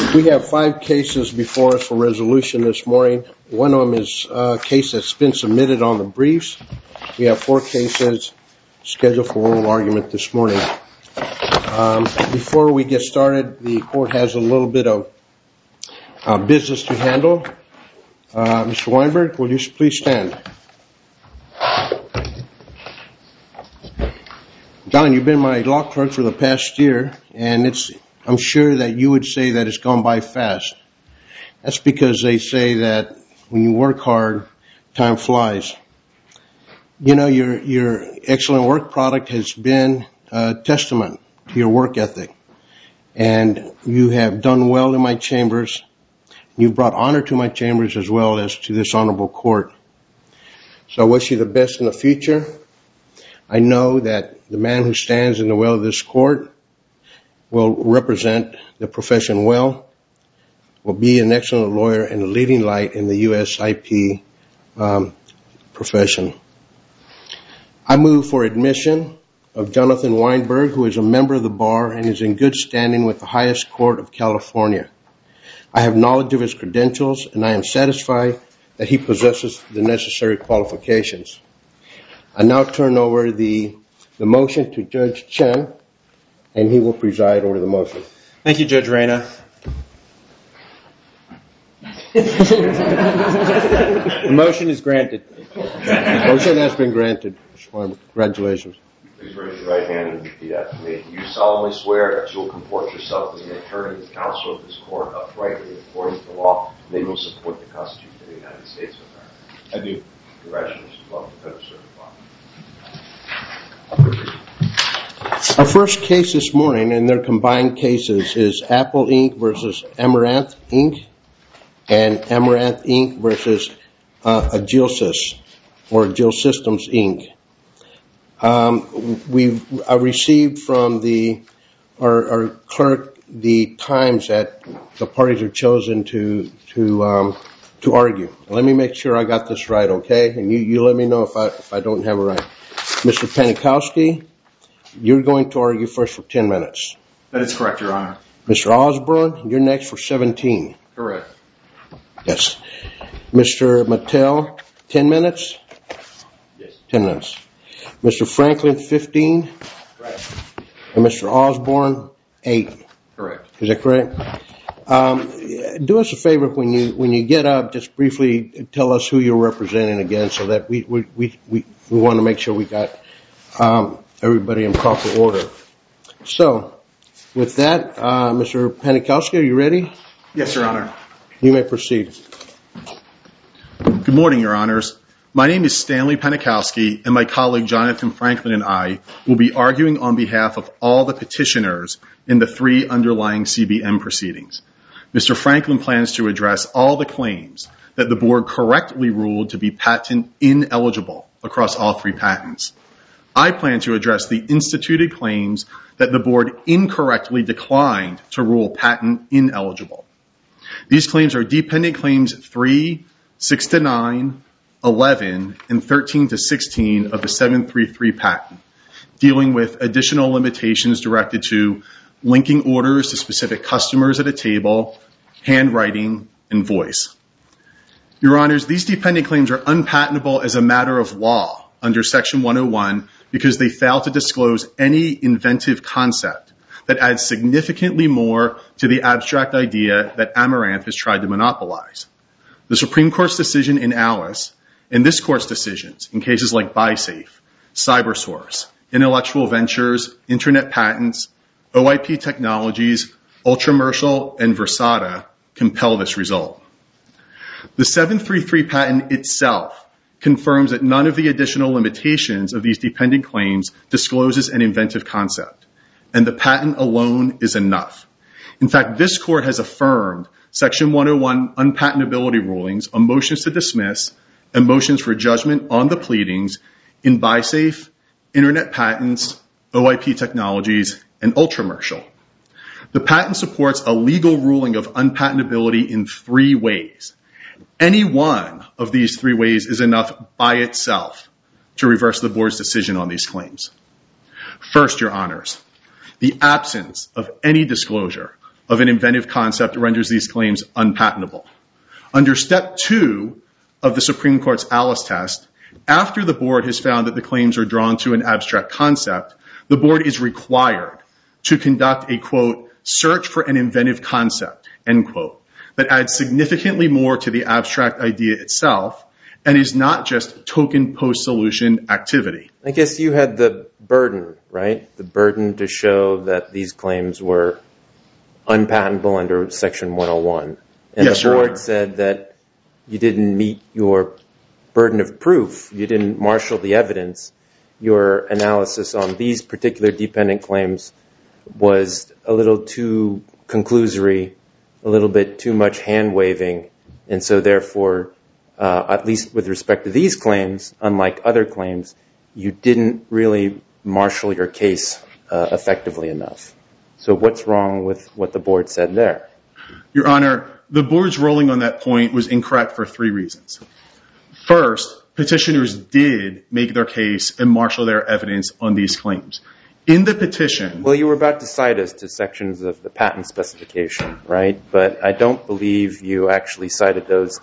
We have 5 cases before us for resolution this morning. One of them is a case that's been submitted on the briefs. We have 4 cases scheduled for oral argument this morning. Before we get started, the court has a little bit of business to handle. Mr. Weinberg, will you please stand? John, you've been my law clerk for the past year, and I'm sure that you would say that it's gone by fast. That's because they say that when you work hard, time flies. You know, your excellent work product has been a testament to your work ethic. And you have done well in my chambers. You've brought honor to my chambers as well as to this honorable court. So I wish you the best in the future. I know that the man who stands in the well of this court will represent the profession well, will be an excellent lawyer and a leading light in the USIP profession. I move for admission of Jonathan Weinberg, who is a member of the bar and is in good standing with the highest court of California. I have knowledge of his credentials, and I am satisfied that he possesses the necessary qualifications. I now turn over the motion to Judge Chen, and he will preside over the motion. Thank you, Judge Reyna. The motion is granted. The motion has been granted. Congratulations. Please raise your right hand and repeat after me. Do you solemnly swear that you will comport yourself as an attorney and counsel of this court uprightly according to the law, and that you will support the Constitution of the United States of America? I do. Congratulations. Welcome to the certified. Our first case this morning, and their combined cases, is Apple Inc. versus Amaranth Inc. and Amaranth Inc. versus Agilsys or Agil Systems Inc. I received from our clerk the times that the parties are chosen to argue. Let me make sure I got this right, okay? And you let me know if I don't have it right. Mr. Panikowski, you're going to argue first for 10 minutes. That is correct, Your Honor. Mr. Osborne, you're next for 17. Correct. Yes. Mr. Mattel, 10 minutes? Yes. 10 minutes. Mr. Franklin, 15? Correct. And Mr. Osborne, 8? Correct. Is that correct? Do us a favor when you get up, just briefly tell us who you're representing again, so that we want to make sure we got everybody in proper order. So, with that, Mr. Panikowski, are you ready? Yes, Your Honor. You may proceed. Good morning, Your Honors. My name is Stanley Panikowski, and my colleague Jonathan Franklin and I will be arguing on behalf of all the petitioners in the 3 underlying CBM proceedings. Mr. Franklin plans to address all the claims that the board correctly ruled to be patent ineligible across all 3 patents. I plan to address the instituted claims that the board incorrectly declined to rule patent ineligible. These claims are dependent claims 3, 6 to 9, 11, and 13 to 16 of the 733 patent, dealing with additional limitations directed to linking orders to specific customers at a table, handwriting, and voice. Your Honors, these dependent claims are unpatentable as a matter of law under Section 101 because they fail to disclose any inventive concept that adds significantly more to the abstract idea that Amaranth has tried to monopolize. The Supreme Court's decision in Alice and this Court's decisions in cases like BuySafe, CyberSource, Intellectual Ventures, Internet Patents, OIP Technologies, Ultramercial, and Versata compel this result. The 733 patent itself confirms that none of the additional limitations of these dependent claims discloses an inventive concept, and the patent alone is enough. In fact, this Court has affirmed Section 101 unpatentability rulings on motions to dismiss and motions for judgment on the pleadings in BuySafe, Internet Patents, OIP Technologies, and Ultramercial. The patent supports a legal ruling of unpatentability in 3 ways. Any one of these 3 ways is enough by itself to reverse the board's decision on these claims. First, Your Honors, the absence of any disclosure of an inventive concept renders these claims unpatentable. Under Step 2 of the Supreme Court's Alice test, after the board has found that the claims are drawn to an abstract concept, the board is required to conduct a, quote, search for an inventive concept, end quote, that adds significantly more to the abstract idea itself and is not just token post-solution activity. I guess you had the burden, right? The burden to show that these claims were unpatentable under Section 101. And Yes, the Your board Honor. said that you didn't meet your burden of proof. You didn't marshal the evidence. Your analysis on these particular dependent claims was a little too conclusory, a little bit too much hand-waving, and so therefore, at least with respect to these claims, unlike other claims, you didn't really marshal your case effectively enough. So what's wrong with what the board said there? Your Honor, the board's ruling on that point was incorrect for 3 reasons. First, petitioners did make their case and marshal their evidence on these claims. In the petition... Well, you were about to cite us to sections of the patent specification, right? But I don't believe you actually cited those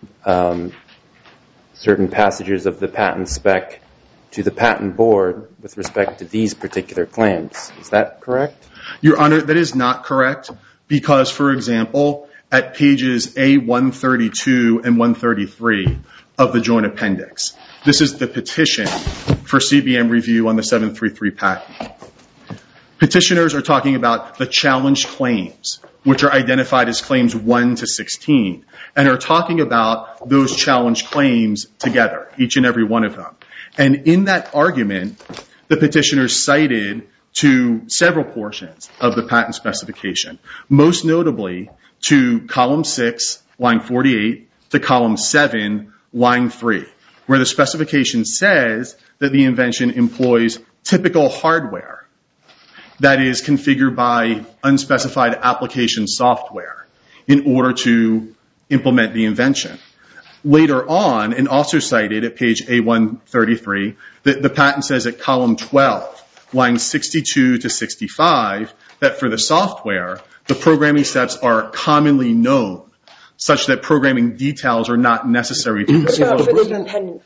certain passages of the patent spec to the patent board with respect to these particular claims. Is that correct? Your Honor, that is not correct because, for example, at pages A132 and 133 of the joint appendix, this is the petition for CBM review on the 733 patent. Petitioners are talking about the challenged claims, which are identified as claims 1 to 16, and are talking about those challenged claims together, each and every one of them. And in that argument, the petitioners cited to several portions of the patent specification, most notably to column 6, line 48, to column 7, line 3, where the specification says that the invention employs typical hardware that is configured by unspecified application software in order to implement the invention. Later on, and also cited at page A133, the patent says at column 12, lines 62 to 65, that for the software, the programming steps are commonly known, such that programming details are not necessary to What about for the dependent?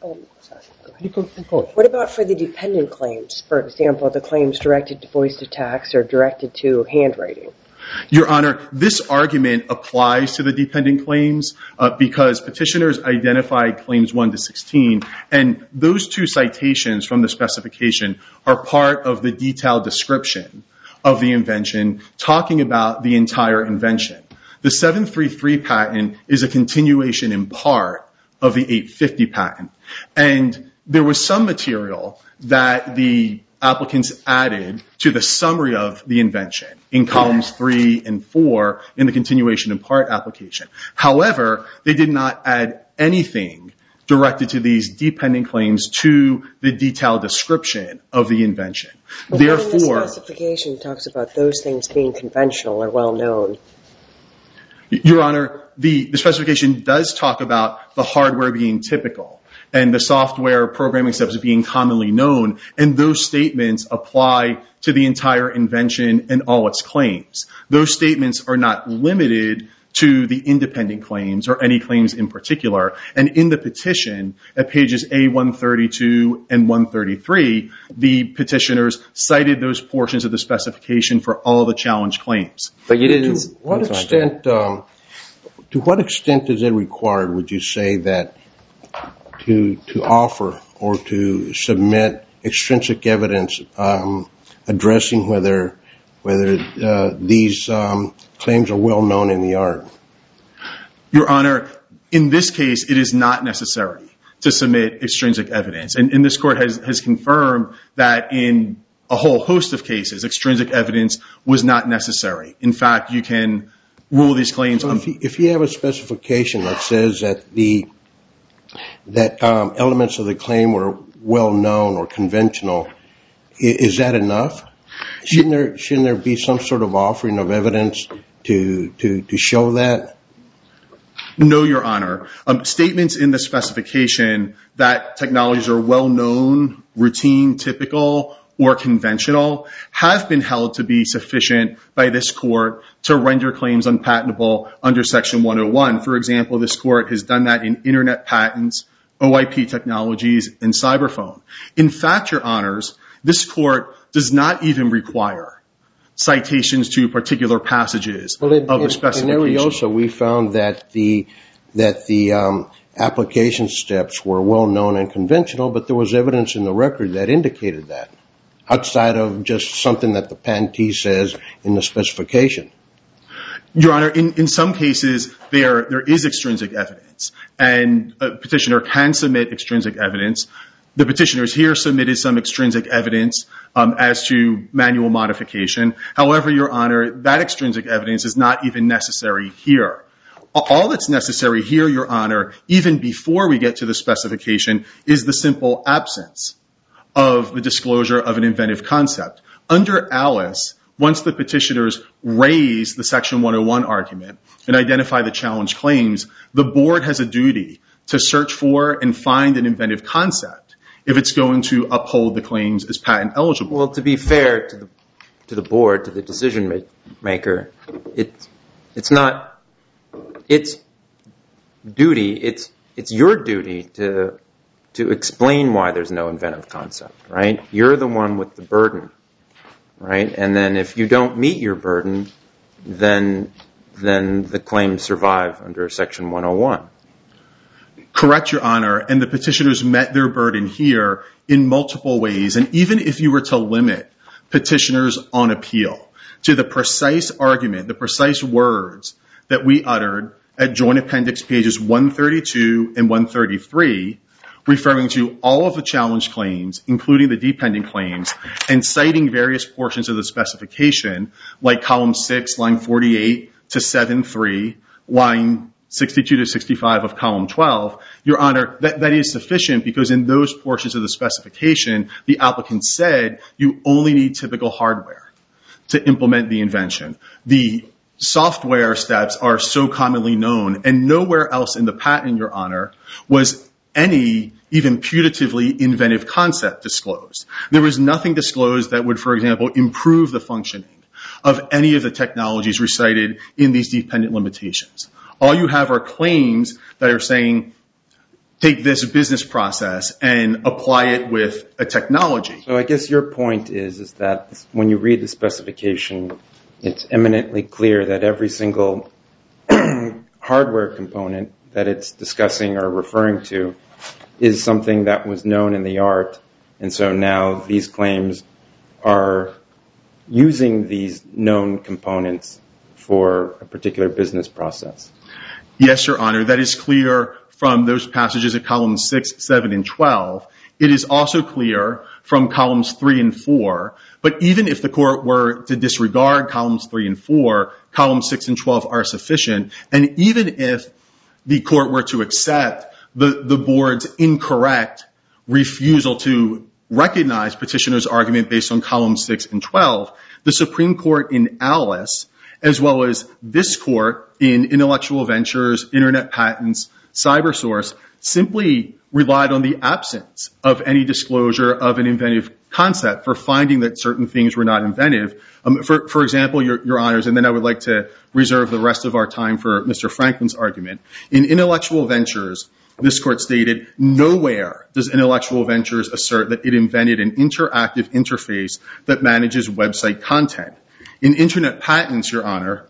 What about for the dependent claims? For example, the claims directed to voice attacks or directed to handwriting. Your Honor, this argument applies to the dependent claims because petitioners identified claims 1 to 16, and those 2 citations from the specification are part of the detailed description of the invention, talking about the entire invention. The 733 patent is a continuation in part of the 850 patent, and there was some material that the applicants added to the summary of the invention in columns 3 and 4 in the continuation in part application. However, they did not add anything directed to these dependent claims to the detailed description of the invention. But Therefore, the specification talks about those things being conventional or well known. Your Honor, the specification does talk about the hardware being typical and the software programming steps being commonly known, and those statements apply to the entire invention and all its claims. Those statements are not limited to the independent claims or any claims in particular, and in the petition at pages A132 and 133, the petitioners cited those portions of the specification for all the challenged claims. But you didn't... To what extent is it required, would you say, that to offer or to submit extrinsic evidence addressing whether these claims are well known in the art? Your Honor, in this case, it is not necessary to submit extrinsic evidence. And this Court has confirmed that in a whole host of cases, extrinsic evidence was not necessary. In fact, you can rule these claims... So if you have a specification that says that elements of the claim were well known or conventional, is that enough? Shouldn't there be some sort of offering of evidence to show that? No, Your Honor. Statements in the specification that technologies are well known, routine, typical, or conventional have been held to be sufficient by this court to render claims unpatentable under Section 101. For example, this court has done that in Internet patents, OIP technologies, and cyberphone. In fact, Your Honors, this court does not even require citations to particular passages of the specification. In Ariosa, we found that the application steps were well known and conventional, but there was evidence in the record that indicated that, outside of just something that the patentee says in the specification. Your Honor, in some cases, there is extrinsic evidence, and a petitioner can submit extrinsic evidence. The petitioners here submitted some extrinsic evidence as to manual modification. However, Your Honor, that extrinsic evidence is not even necessary here. All that's necessary here, Your Honor, even before we get to the specification, is the simple absence of the disclosure of an inventive concept. Under Alice, once the petitioners raise the Section 101 argument and identify the challenge claims, the board has a duty to search for and find an inventive concept if it's going to uphold the claims as patent eligible. Well, to be fair to the board, to the decision maker, it's not its duty. It's your duty to explain why there's no inventive concept, right? You're the one with the burden, right? And then if you don't meet your burden, then the claims survive under Section 101. Correct, Your Honor, and the petitioners met their burden here in multiple ways. And even if you were to limit petitioners on appeal to the precise argument, the precise words that we uttered at Joint Appendix pages 132 and 133, referring to all of the challenge claims, including the dependent claims, and citing various portions of the specification, like column 6, line 48 to 7.3, line 62 to 65 of column 12, Your Honor, that is sufficient because in those portions of the specification, the applicant said you only need typical hardware to implement the invention. The software steps are so commonly known, and nowhere else in the patent, Your Honor, was any even putatively inventive concept disclosed. There was nothing disclosed that would, for example, improve the functioning of any of the technologies recited in these dependent limitations. All you have are claims that are saying, take this business process and apply it with a technology. So I guess your point is that when you read the specification, it's eminently clear that every single hardware component that it's discussing or referring to is something that was known in the art, and so now these claims are using these known components for a particular business process. Yes, Your Honor, that is clear from those passages at columns 6, 7, and 12. It is also clear from columns 3 and 4, but even if the court were to disregard columns 3 and 4, columns 6 and 12 are sufficient, and even if the court were to accept the board's incorrect refusal to recognize petitioner's argument based on columns 6 and 12, the Supreme Court in Alice, as well as this court in Intellectual Ventures, Internet Patents, CyberSource, simply relied on the absence of any disclosure of an inventive concept for finding that certain things were not inventive. For example, Your Honors, and then I would like to reserve the rest of our time for Mr. Franklin's argument. In Intellectual Ventures, this court stated, nowhere does Intellectual Ventures assert that it invented an interactive interface that manages website content. In Internet Patents, Your Honor,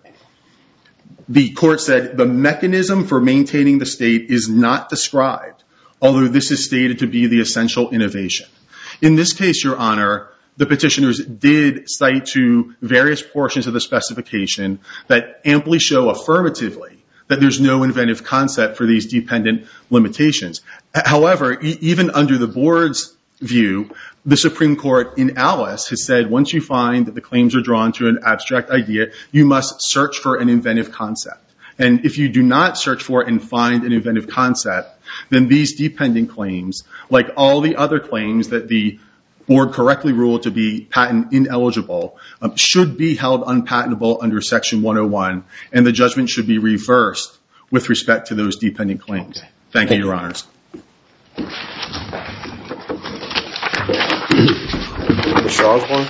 the court said the mechanism for maintaining the state is not described, although this is stated to be the essential innovation. In this case, Your Honor, the petitioners did cite to various portions of the specification that amply show affirmatively that there's no inventive concept for these dependent limitations. However, even under the board's view, the Supreme Court in Alice has said once you find that the claims are drawn to an abstract idea, you must search for an inventive concept. And if you do not search for and find an inventive concept, then these dependent claims, like all the other claims that the board correctly ruled to be patent ineligible, should be held unpatentable under Section 101, and the judgment should be reversed with respect to those dependent claims. Thank you, Your Honors. Mr. Osborne?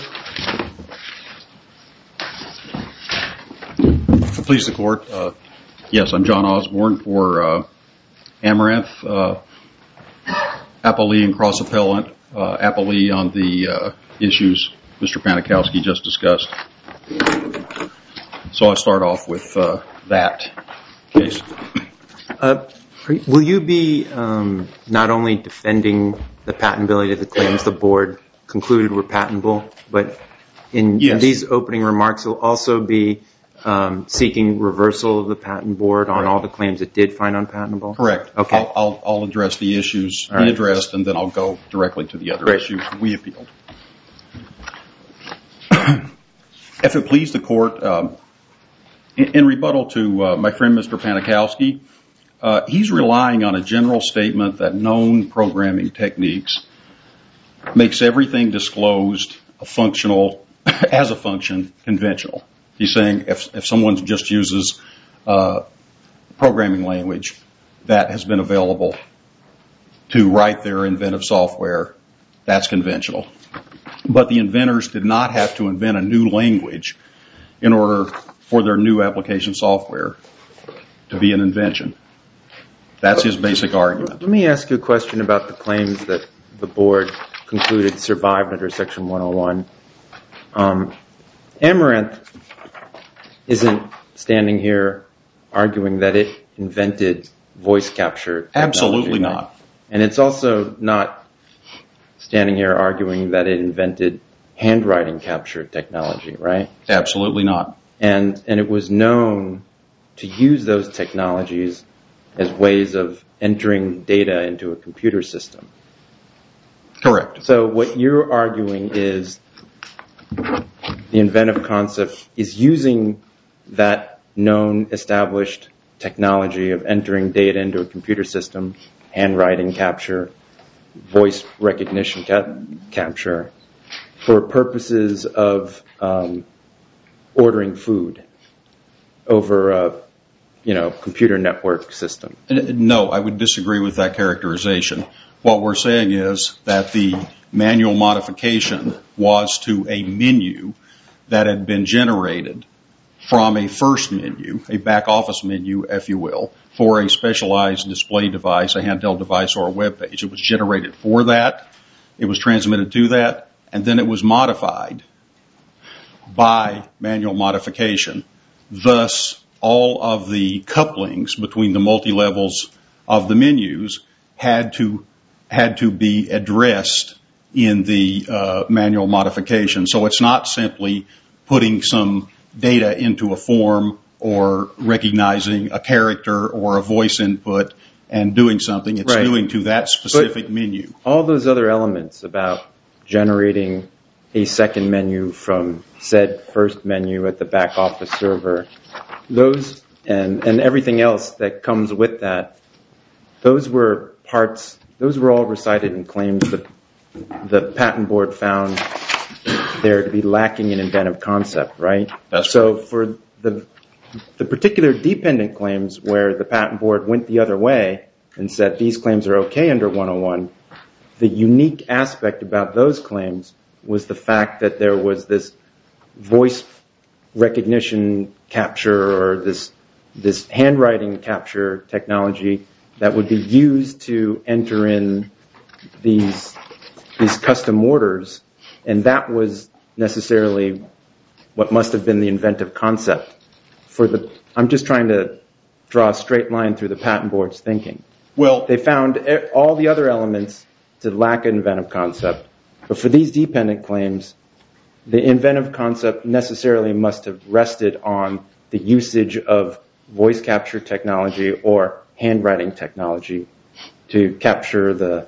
Please, the court. Yes, I'm John Osborne for Amaranth, appellee and cross-appellant, appellee on the issues Mr. Panikowski just discussed. So I'll start off with that case. Will you be not only defending the patentability of the claims the board concluded were patentable, but in these opening remarks you'll also be seeking reversal of the patent board on all the claims it did find unpatentable? Correct. Okay. I'll address the issues we addressed, and then I'll go directly to the other issues we appealed. If it please the court, in rebuttal to my friend Mr. Panikowski, he's relying on a general statement that known programming techniques makes everything disclosed as a function conventional. He's saying if someone just uses programming language that has been available to write their inventive software, that's conventional. But the inventors did not have to invent a new language in order for their new application software to be an invention. That's his basic argument. Let me ask you a question about the claims that the board concluded survived under Section 101. Amaranth isn't standing here arguing that it invented voice capture technology. Absolutely not. And it's also not standing here arguing that it invented handwriting capture technology, right? Absolutely not. And it was known to use those technologies as ways of entering data into a computer system. Correct. So what you're arguing is the inventive concept is using that known established technology of entering data into a computer system, handwriting capture, voice recognition capture, for purposes of ordering food over a computer network system. No, I would disagree with that characterization. What we're saying is that the manual modification was to a menu that had been generated from a first menu, a back office menu, if you will, for a specialized display device, a handheld device, or a web page. It was generated for that. It was transmitted to that, and then it was modified by manual modification. Thus, all of the couplings between the multi-levels of the menus had to be addressed in the manual modification. So it's not simply putting some data into a form or recognizing a character or a voice input and doing something. It's doing to that specific menu. All those other elements about generating a second menu from said first menu at the back office server, those and everything else that comes with that, those were all recited in claims that the patent board found there to be lacking in inventive concept, right? So for the particular dependent claims where the patent board went the other way and said these claims are okay under 101, the unique aspect about those claims was the fact that there was this voice recognition capture or this handwriting capture technology that would be used to enter in these custom orders, and that was necessarily what must have been the inventive concept. I'm just trying to draw a straight line through the patent board's thinking. Well, they found all the other elements to lack an inventive concept, but for these dependent claims, the inventive concept necessarily must have rested on the usage of voice capture technology or handwriting technology to capture the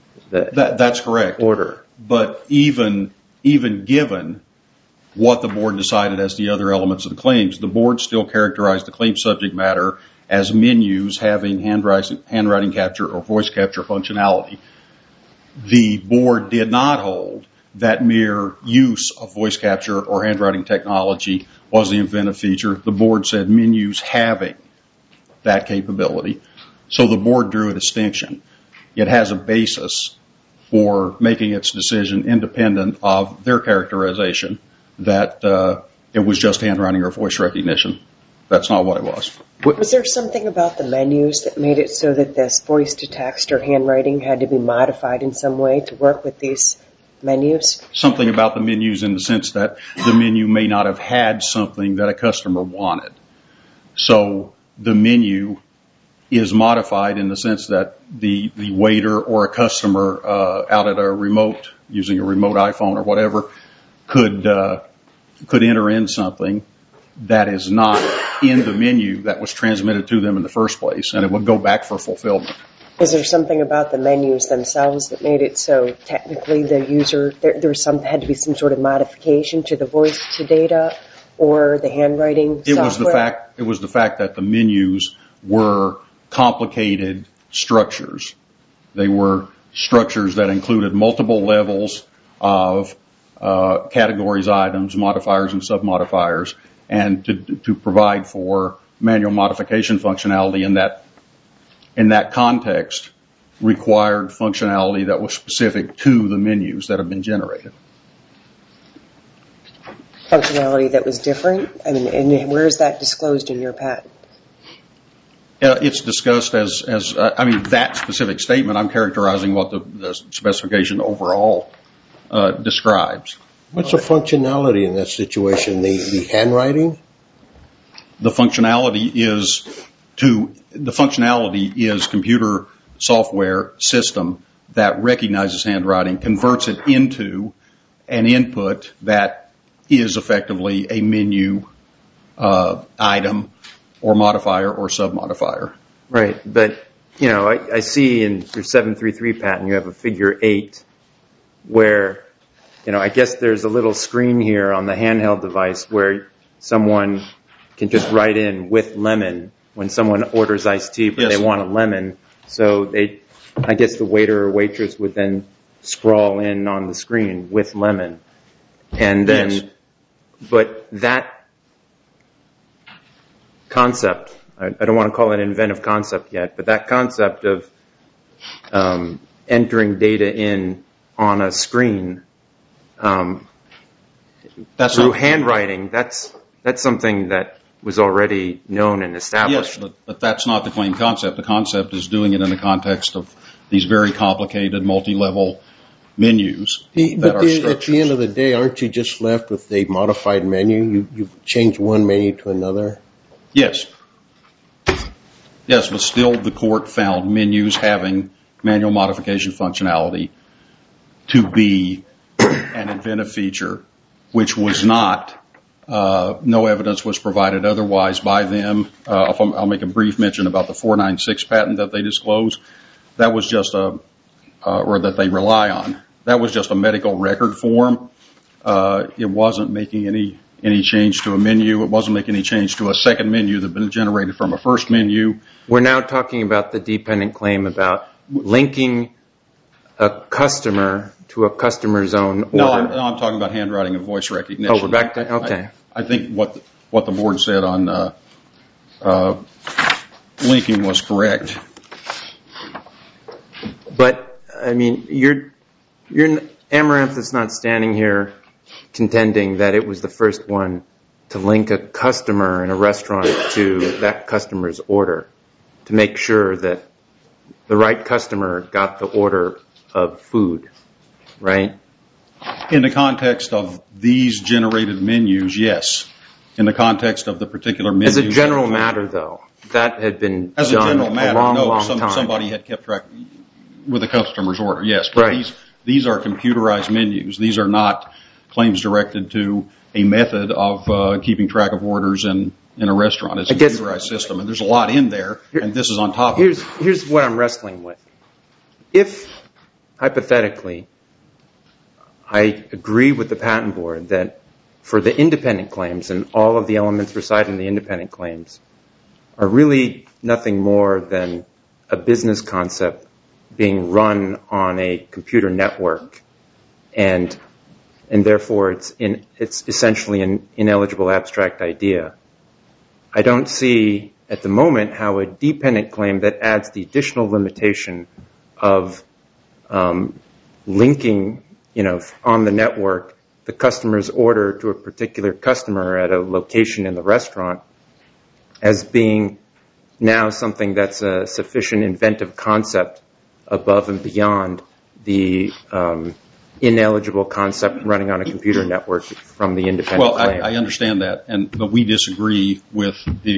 That's correct. order. But even given what the board decided as the other elements of the claims, the board still characterized the claim subject matter as menus having handwriting capture or voice capture functionality. The board did not hold that mere use of voice capture or handwriting technology was the inventive feature. The board said menus having that capability. So the board drew a distinction. It has a basis for making its decision independent of their characterization that it was just handwriting or voice recognition. That's not what it was. Was there something about the menus that made it so that this voice-to-text or handwriting had to be modified in some way to work with these menus? Something about the menus in the sense that the menu may not have had something that a customer wanted. So the menu is modified in the sense that the waiter or a customer out at a remote, using a remote iPhone or whatever, could enter in something that is not in the menu that was transmitted to them in the first place, and it would go back for fulfillment. Is there something about the menus themselves that made it so technically the user, had to be some sort of modification to the voice to data or the handwriting software? It was the fact that the menus were complicated structures. They were structures that included multiple levels of categories, items, modifiers, and submodifiers, and to provide for manual modification functionality in that context required functionality that was specific to the menus that have been generated. Functionality that was different? I mean, and where is that disclosed in your patent? It's discussed as that specific statement. I'm characterizing what the specification overall describes. What's the functionality in that situation? The handwriting? The functionality is computer software system that recognizes handwriting, converts it into an input that is effectively a menu item or modifier or submodifier. Right, but I see in your 733 patent you have a figure 8 where I guess there's a little screen here on the handheld device where someone can just write in with lemon when someone orders iced tea, but they want a lemon. So I guess the waiter or waitress would then scroll in on the screen with lemon. And then, but that concept, I don't want to call it an inventive concept yet, but that concept of entering data in on a screen through handwriting, that's something that was already known and established. Yes, but that's not the claim concept. The concept is doing it in the context of these very complicated multi-level menus. But at the end of the day, aren't you just left with a modified menu? You've changed one menu to another? Yes. Yes, but still the court found menus having manual modification functionality to be an inventive feature, which was not, no evidence was provided otherwise by them. I'll make a brief mention about the 496 patent that they disclosed. That was just or that they rely on. That was just a medical record form. It wasn't making any change to a menu. It wasn't making any change to a second menu that had been generated from a first menu. We're now talking about the dependent claim about linking a customer to a customer's own order. No, I'm talking about handwriting and voice recognition. Oh, we're back to, okay. I think what the board said on linking was correct. But, I mean, Amaranth is not standing here contending that it was the first one to link a customer in a restaurant to that customer's order to make sure that the right customer got the order of food, right? In the context of these generated menus, yes. In the context of the particular menus. As a general matter, though, that had been done a long time. Somebody had kept track with the customer's order, yes. But right. These are computerized menus. These are not claims directed to a method of keeping track of orders in a restaurant. It's a computerized system, and there's a lot in there, and this is on top of it. Here's what I'm wrestling with. If, hypothetically, I agree with the patent board that for the independent claims and all of the elements recited in the independent claims are really nothing more than a business concept being run on a computer network, and therefore it's essentially an ineligible abstract idea. I don't see at the moment how a dependent claim that adds the additional limitation of linking, on the network, the customer's order to a particular customer at a location in the restaurant as being now something that's a sufficient inventive concept above and beyond the ineligible concept running on a computer network from the independent claim. I understand that, but we disagree with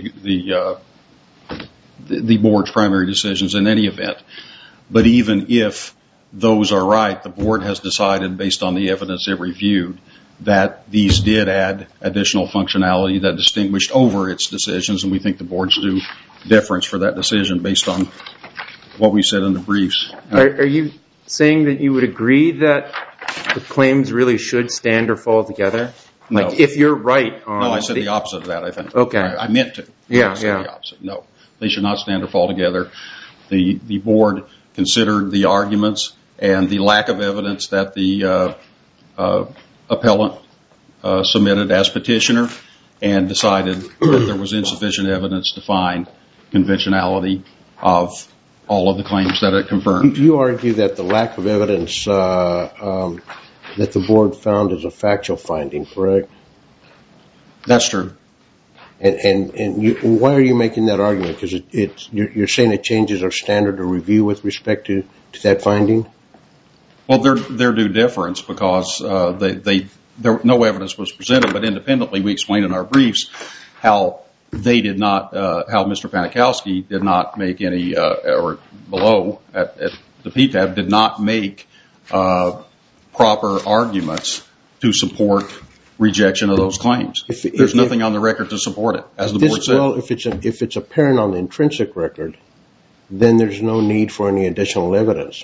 the board's primary decisions in any event. But even if those are right, the board has decided, based on the evidence it reviewed, that these did add additional functionality that distinguished over its decisions, and we think the board's due deference for that decision based on what we said in the briefs. Are you saying that you would agree that the claims really should stand or fall together? No. Like if you're right on... No, I said the opposite of that, I think. Okay. I meant to. Yeah. I said the opposite. No, they should not stand or fall together. The board considered the arguments and the lack of evidence that the appellant submitted as petitioner and decided that there was insufficient evidence to find conventionality of all of the claims that it confirmed. You argue that the lack of evidence that the board found is a factual finding, correct? That's true. And why are you making that argument? Because you're saying it changes our standard of review with respect to that finding? Well, they're due deference because no evidence was presented, but independently we explained in our briefs how Mr. Panikowski did not make any, or below at the PTAB, did not make proper arguments to support rejection of those claims. There's nothing on the record to support it, as the board said. Well, if it's apparent on the intrinsic record, then there's no need for any additional evidence.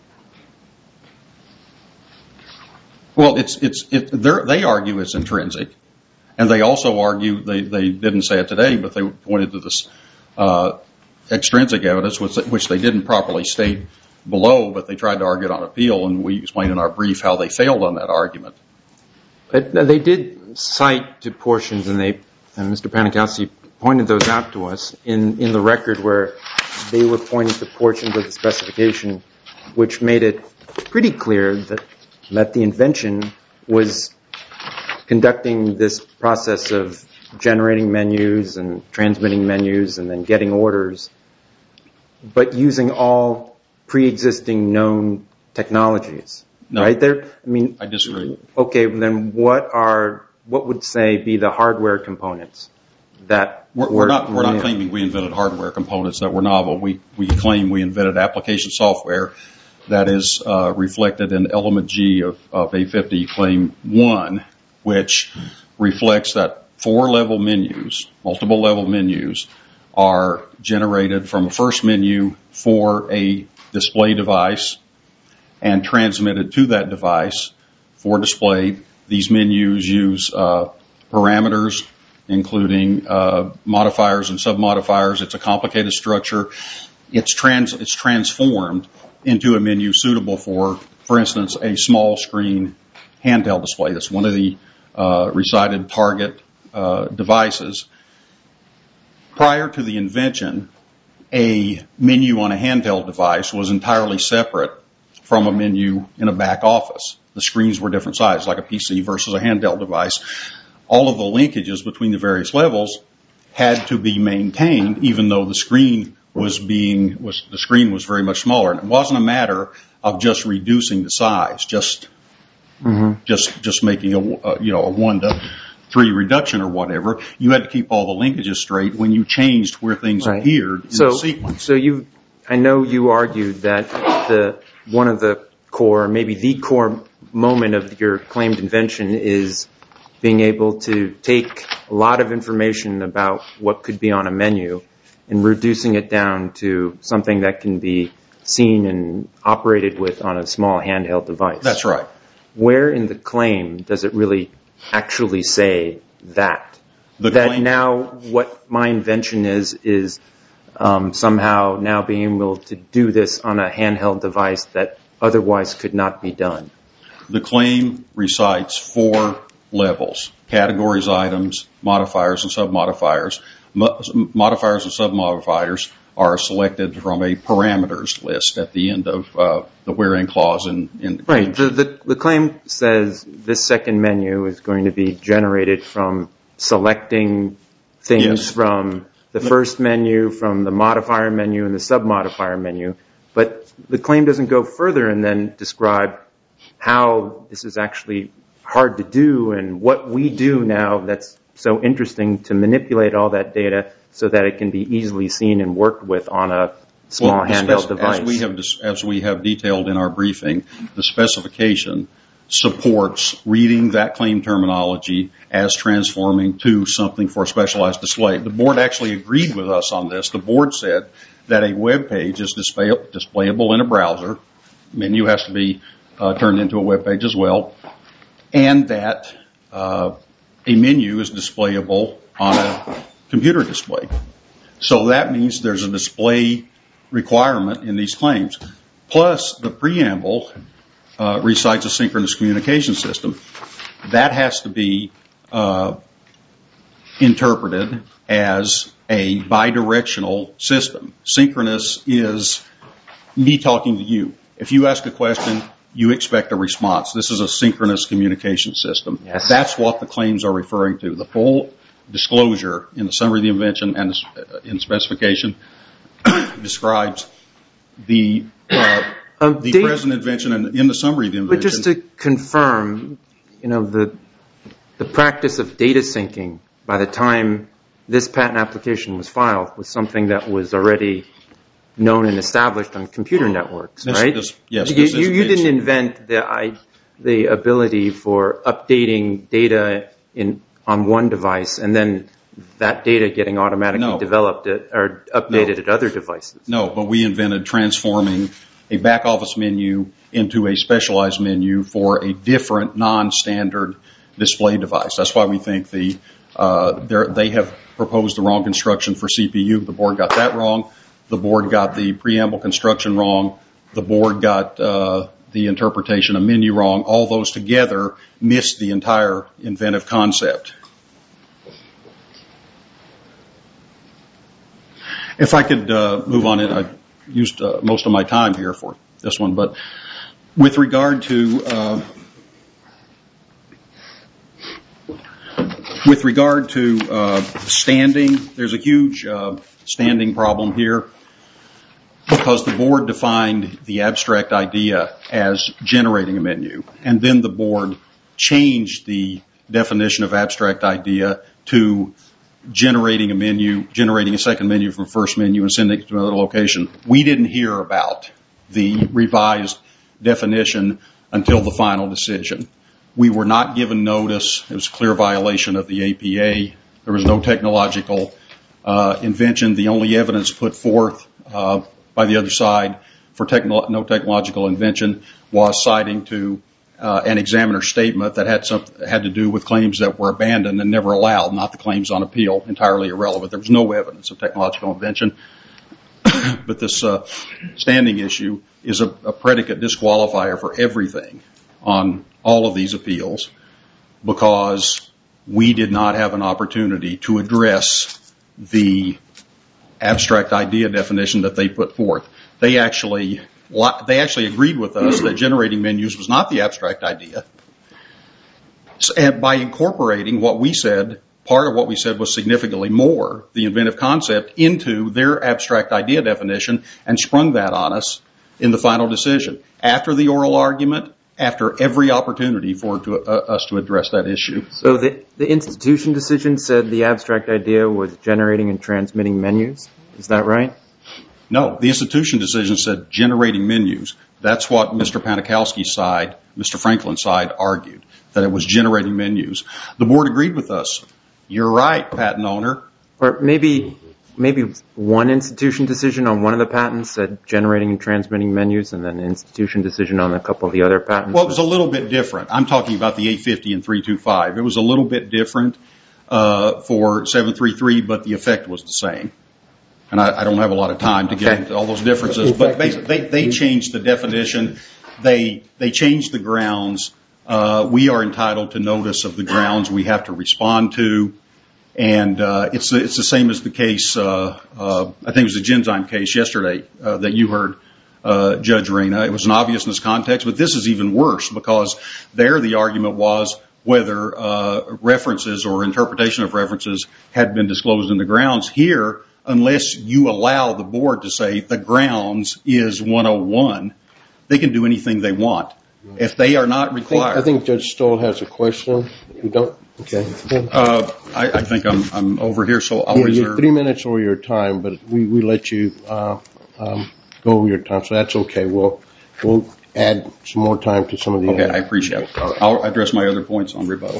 Well, they argue it's intrinsic, and they also argue, they didn't say it today, but they pointed to this extrinsic evidence, which they didn't properly state below, but they tried to argue it on appeal, and we explained in our brief how they failed on that argument. But they did cite to portions, and Mr. Panikowski pointed those out to us in the record where they were pointing to portions of the specification which made it pretty clear that the invention was conducting this process of generating menus and transmitting menus and then getting orders, but using all pre-existing known technologies. No, right there. I disagree. Okay, then what would say be the hardware components that we're not claiming we invented hardware components that were novel. We claim we invented application software that is reflected in element G of A50 Claim 1, which reflects that multiple level menus are generated from a first menu for a display device and transmitted to that device for display. These menus use parameters, including modifiers and submodifiers. It's a complicated structure. It's transformed into a menu suitable for instance, a small screen handheld display. That's one of the recited target devices. Prior to the invention, a menu on a handheld device was entirely separate from a menu in a back office. The screens were different sizes, like a PC versus a handheld device. All of the linkages between the various levels had to be maintained, even though the screen was very much smaller. And it wasn't a matter of just reducing the size, just making a 1 to 3 reduction or whatever. You had to keep all the linkages straight when you changed where things appeared in the sequence. So I know you argued that one of the core, maybe the core moment of your claimed invention is being able to take a lot of information about what could be on a menu and reducing it down to something that can be seen and operated with on a small handheld device. That's right. Where in the claim does it really actually say that? Now what my invention is somehow now being able to do this on a handheld device that otherwise could not be done? The claim recites 4 levels: categories, items, modifiers, and submodifiers. modifiers and submodifiers are selected from a parameters list at the end of the wherein clause. Right. The claim says this second menu is going to be generated from selecting things from the first menu, from the modifier menu, and the submodifier menu. But the claim doesn't go further and then describe how this is actually hard to do and what we do now that's so interesting to manipulate all that data so that it can be easily seen and worked with on a small handheld device. As we have detailed in our briefing, the specification supports reading that claim terminology as transforming to something for a specialized display. The board actually agreed with us on this. The board said that a web page is displayable in a browser. Menu has to be turned into a web page as well. And that a menu is displayable on a computer display. So that means there's a display requirement in these claims. Plus, the preamble recites a synchronous communication system. That has to be interpreted as a bidirectional system. Synchronous is me talking to you. If you ask a question, you expect a response. This is a synchronous communication system. Yes. That's what the claims are referring to. The full disclosure in the summary of the invention and in specification describes the present invention and in the summary of the invention. But just to confirm, the practice of data syncing by the time this patent application was filed was something that was already known and established on computer networks, right? Yes. You didn't invent the ability for updating data on one device and then that data getting automatically developed or updated at other devices. No, but we invented transforming a back office menu into a specialized menu for a different non-standard display device. That's why we think they have proposed the wrong construction for CPU. The board got that wrong. The board got the preamble construction wrong. The board got the interpretation of menu wrong. All those together missed the entire inventive concept. If I could move on, I used most of my time here for this one, but with regard to standing, there's a huge standing problem here because the board defined the abstract idea as generating a menu, and then the board changed the definition of abstract idea to generating a second menu from first menu and sending it to another location. We didn't hear about the revised definition until the final decision. We were not given notice. It was a clear violation of the APA. There was no technological invention. The only evidence put forth by the other side for no technological invention was citing to an examiner's statement that had to do with claims that were abandoned and never allowed, not the claims on appeal, entirely irrelevant. There was no evidence of technological invention. But this standing issue is a predicate disqualifier for everything on all of these appeals because we did not have an opportunity to address the abstract idea definition that they put forth. They actually agreed with us that generating menus was not the abstract idea. And by incorporating what we said, part of what we said was significantly more, the inventive concept, into their abstract idea definition and sprung that on us in the final decision. After the oral argument, after every opportunity for us to address that issue. So the institution decision said the abstract idea was generating and transmitting menus? Is that right? No, the institution decision said generating menus. That's what Mr. Panikowski's side, Mr. Franklin's side, argued, that it was generating menus. The board agreed with us. You're right, patent owner. Or maybe one institution decision on one of the patents said generating and transmitting menus, and then an institution decision on a couple of the other patents. Well, it was a little bit different. I'm talking about the 850 and 325. It was a little bit different for 733, but the effect was the same. And I don't have a lot of time to get into all those differences, but basically they changed the definition. They changed the grounds. We are entitled to notice of the grounds we have to respond to. And it's the same as the case, I think it was the Genzyme case yesterday that you heard, Judge Reyna. It was an obviousness context, but this is even worse because there the argument was whether references or interpretation of references had been disclosed in the grounds. Here, unless you allow the board to say the grounds is 101, they can do anything they want. If they are not required. I think Judge Stoll has a question. You don't? Okay. I think I'm over here, so I'll reserve. You're 3 minutes over your time, but we let you go over your time, so that's okay. We'll add some more time to some of the other. Okay, I appreciate it. I'll address my other points on rebuttal.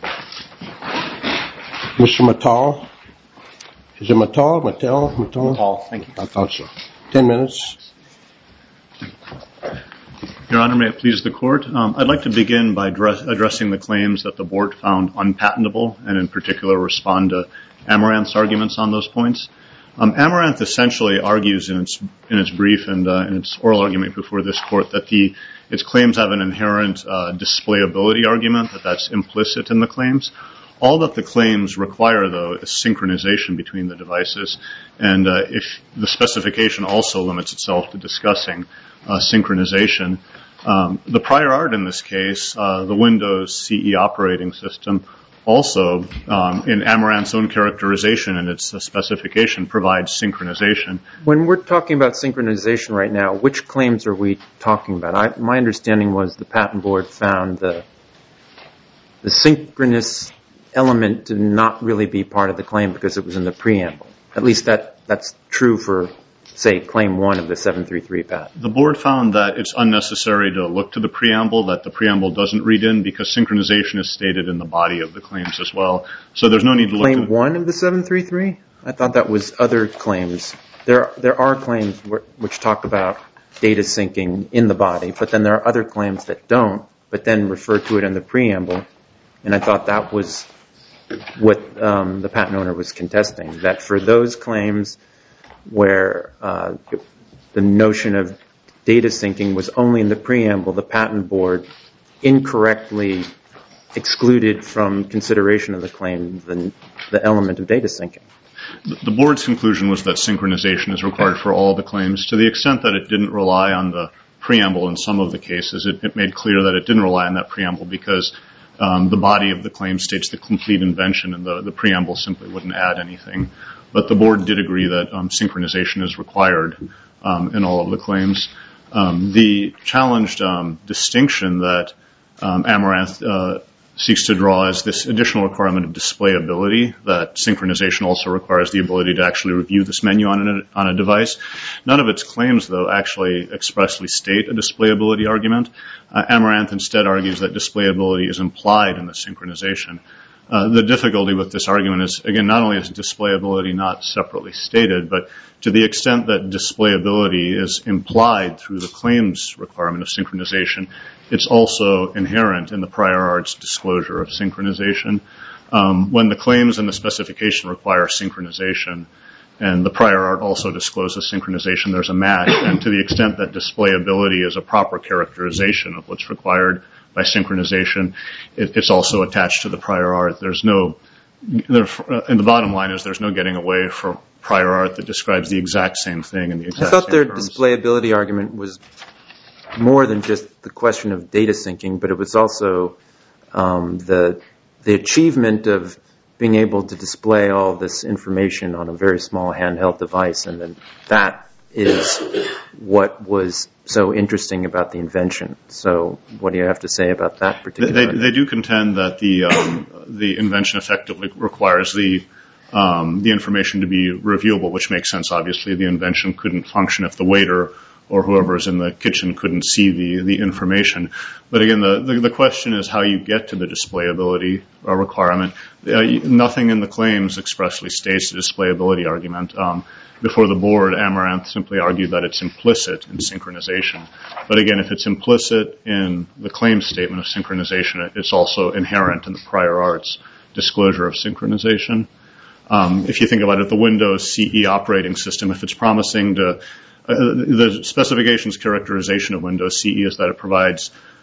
Mr. Mattal? Is it Mattal? Mattal? Mattal, thank you. I thought so. 10 minutes. Your Honor, may it please the Court? I'd like to begin by addressing the claims that the Board found unpatentable, and in particular respond to Amaranth's arguments on those points. Amaranth essentially argues in its brief and in its oral argument before this Court that its claims have an inherent displayability argument, that's implicit in the claims. All that the claims require, though, is synchronization between the devices, and if the specification also limits itself to discussing synchronization. The prior art in this case, the Windows CE operating system, also in Amaranth's own characterization and its specification provides synchronization. When we're talking about synchronization right now, which claims are we talking about? My understanding was the Patent Board found the synchronous element to not really be part of the claim because it was in the preamble. At least that's true for, say, Claim 1 of the 733 patent. The Board found that it's unnecessary to look to the preamble, that the preamble doesn't read in because synchronization is stated in the body of the claims as well. So there's no need to look Claim 1 of the 733? I thought that was other claims. There are claims which talk about data syncing in the body, but then there are other claims that don't, but then refer to it in the preamble. And I thought that was what the patent owner was contesting, that for those claims where the notion of data syncing was only in the preamble, the Patent Board incorrectly excluded from consideration of the claim the element of data syncing. The Board's conclusion was that synchronization is required for all the claims. To the extent that it didn't rely on the preamble in some of the cases, it made clear that it didn't rely on that preamble because the body of the claim states the complete invention and the preamble simply wouldn't add anything. But the Board did agree that synchronization is required in all of the claims. The challenged distinction that Amaranth seeks to draw is this additional requirement of displayability, that synchronization also requires the ability to actually review this menu on a device. None of its claims, though, actually expressly state a displayability argument. Amaranth instead argues that displayability is implied in the synchronization. The difficulty with this argument is, again, not only is displayability not separately stated, but to the extent that displayability is implied through the claims requirement of synchronization, it's also inherent in the prior art's disclosure of synchronization. When the claims and the specification require synchronization, and the prior art also discloses synchronization, there's a match. And to the extent that displayability is a proper characterization of what's required by synchronization, it's also attached to the prior art. And the bottom line is there's no getting away from prior art that describes the exact same thing in the exact same terms. I thought their displayability argument was more than just the question of data syncing, but it was also the achievement of being able to display all this information on a very small handheld device, and then that is what was so interesting about the invention. So what do you have to say about that particular? They do contend that the invention effectively requires the information to be reviewable, which makes sense. Obviously, the invention couldn't function if the waiter or whoever is in the kitchen couldn't see the information. But again, the question is how you get to the displayability requirement. Nothing in the claims expressly states the displayability argument. Before the Board, Amaranth simply argued that it's implicit in synchronization. But again, if it's implicit in the claim statement of synchronization, it's also inherent in the prior art's disclosure of synchronization. If you think about it, the Windows CE operating system, if it's promising to the specification's characterization of Windows CE is that it provides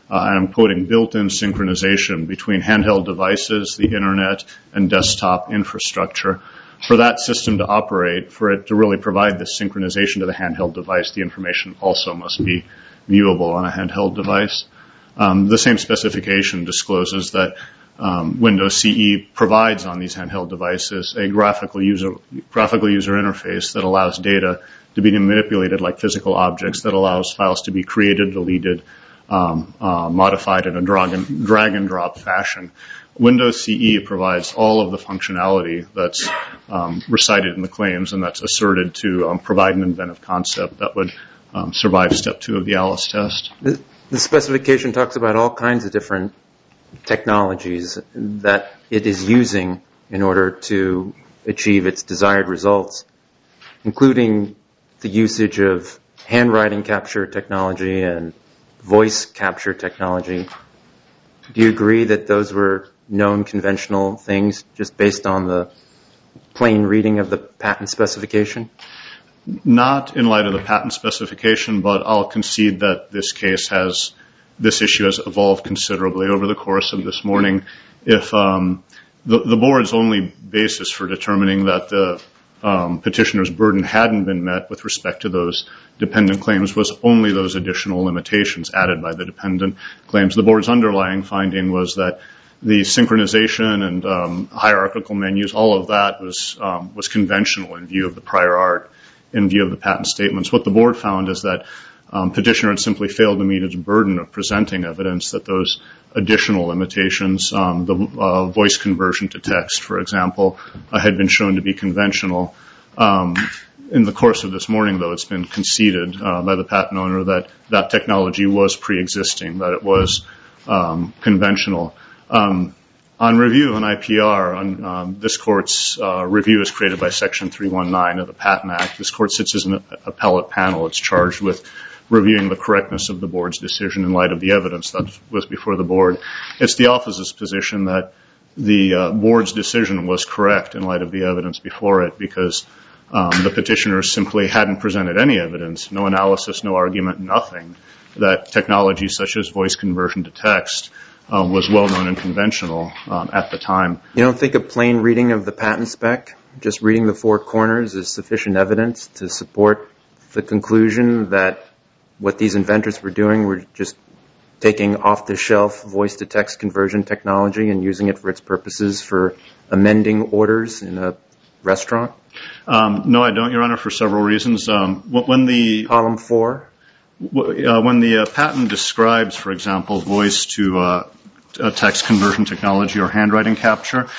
and I'm quoting, built-in synchronization between handheld devices, the internet, and desktop infrastructure. For that system to operate, for it to really provide this synchronization to the handheld device, the information also must be viewable on a handheld device. The same specification discloses that Windows CE provides on these handheld devices a graphical user interface that allows data to be manipulated like physical objects, that allows files to be created, deleted, modified in a drag and drop fashion. Windows CE provides all of the functionality that's recited in the claims and that's asserted to provide an inventive concept that would survive step 2 of the Alice test. The specification talks about all kinds of different technologies that it is using in order to achieve its desired results, including the usage of handwriting capture technology and voice capture technology. Do you agree that those were known conventional things just based on the plain reading of the patent specification? Not in light of the patent specification, but I'll concede that this issue has evolved considerably over the course of this morning. If the board's only basis for determining that the petitioner's burden hadn't been met with respect to those dependent claims was only those additional limitations added by the dependent claims, the board's underlying finding was that the synchronization and hierarchical menus, all of that was conventional in view of the prior art, in view of the patent statements. What the board found is that petitioner had simply failed to meet its burden of presenting evidence that those additional limitations, the voice conversion to text, for example, had been shown to be conventional. In the course of this morning, though, it's been conceded by the patent owner that that technology was pre-existing, that it was conventional. On review of an IPR, this court's review is created by Section 319 of the Patent Act. This court sits as an appellate panel. It's charged with reviewing the correctness of the board's decision in light of the evidence that was before the board. It's the office's position that the board's decision was correct in light of the evidence before it because the petitioner simply hadn't presented any evidence, no analysis, no argument, nothing, that technology such as voice conversion to text was well-known and conventional at the time. You don't think a plain reading of the patent spec, just reading the 4 corners, is sufficient evidence to support the conclusion that what these inventors were doing were just taking off-the-shelf voice-to-text conversion technology and using it for its purposes for amending orders in a restaurant? No, I don't, Your Honor, for several reasons. Column 4? When the patent describes, for example, voice-to-text conversion technology or handwriting capture,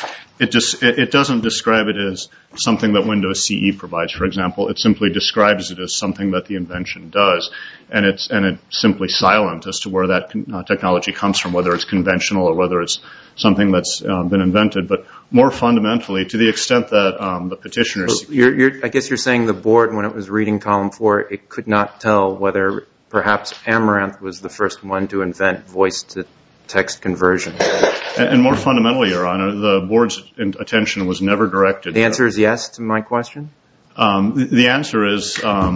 it doesn't describe it as something that Windows CE provides, for example. It simply describes it as something that the invention does, and it's simply silent as to where that technology comes from, whether it's conventional or whether it's something that's been invented. But more fundamentally, to the extent that the petitioners... I guess you're saying the board, when it was reading column 4, it could not tell whether perhaps Amaranth was the first one to invent voice-to-text conversion. And more fundamentally, Your Honor, the board's attention was never directed... The answer is yes to my question? The answer is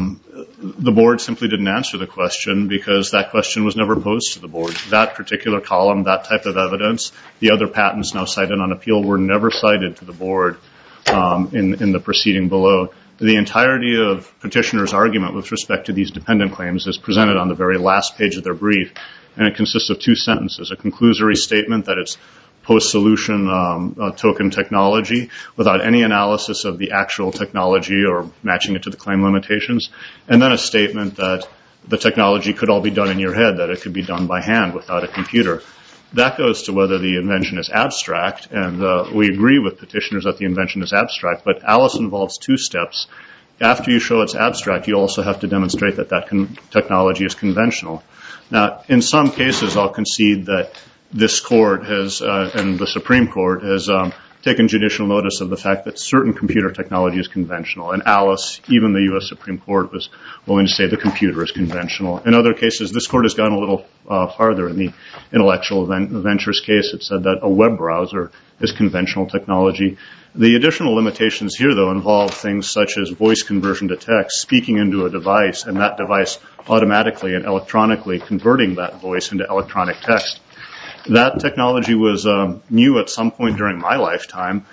the board simply didn't answer the question because that question was never posed to the board. That particular column, that type of evidence, the other patents now cited on appeal were never cited to the board in the proceeding below. The entirety of petitioner's argument with respect to these dependent claims is presented on the very last page of their brief, and it consists of 2 sentences, a conclusory statement that it's post-solution token technology without any analysis of the actual technology or matching it to the claim limitations, and then a statement that the technology could all be done in your head, that it could be done by hand without a computer. That goes to whether the invention is abstract, and we agree with petitioners that the invention is abstract, but Alice involves 2 steps. After you show it's abstract, you also have to demonstrate that technology is conventional. Now, in some cases, I'll concede that this court has, and the Supreme Court has taken judicial notice of the fact that certain computer technology is conventional. In Alice, even the U.S. Supreme Court was willing to say the computer is conventional. In other cases, this court has gone a little farther. In the intellectual ventures case, it said that a web browser is conventional technology. The additional limitations here, though, involve things such as voice conversion to text, speaking into a device, and that device automatically and electronically converting that voice into electronic text. That technology was new at some point during my lifetime.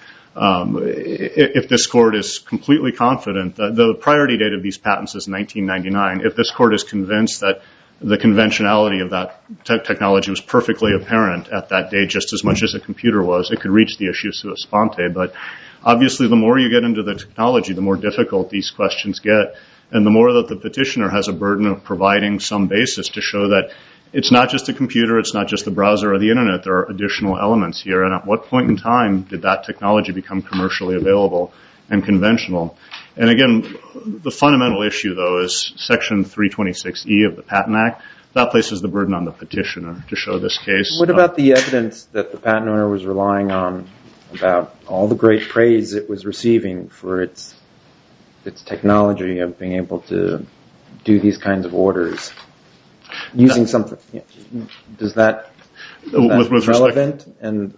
If this court is completely confident that the priority date of these patents is 1999, if this court is convinced that the conventionality of that technology was perfectly apparent at that date just as much as a computer was, it could reach the issue sua sponte. But obviously, the more you get into the technology, the more difficult these questions get, and the more that the petitioner has a burden of providing some basis to show that it's not just a computer, it's not just the browser or the internet, there are additional elements here. And at what point in time did that technology become commercially available and conventional? And again, the fundamental issue, though, is Section 326E of the Patent Act. That places the burden on the petitioner to show this case. What about the evidence that the patent owner was relying on about all the great praise it was receiving for its technology of being able to do these kinds of orders using something? Is that relevant? And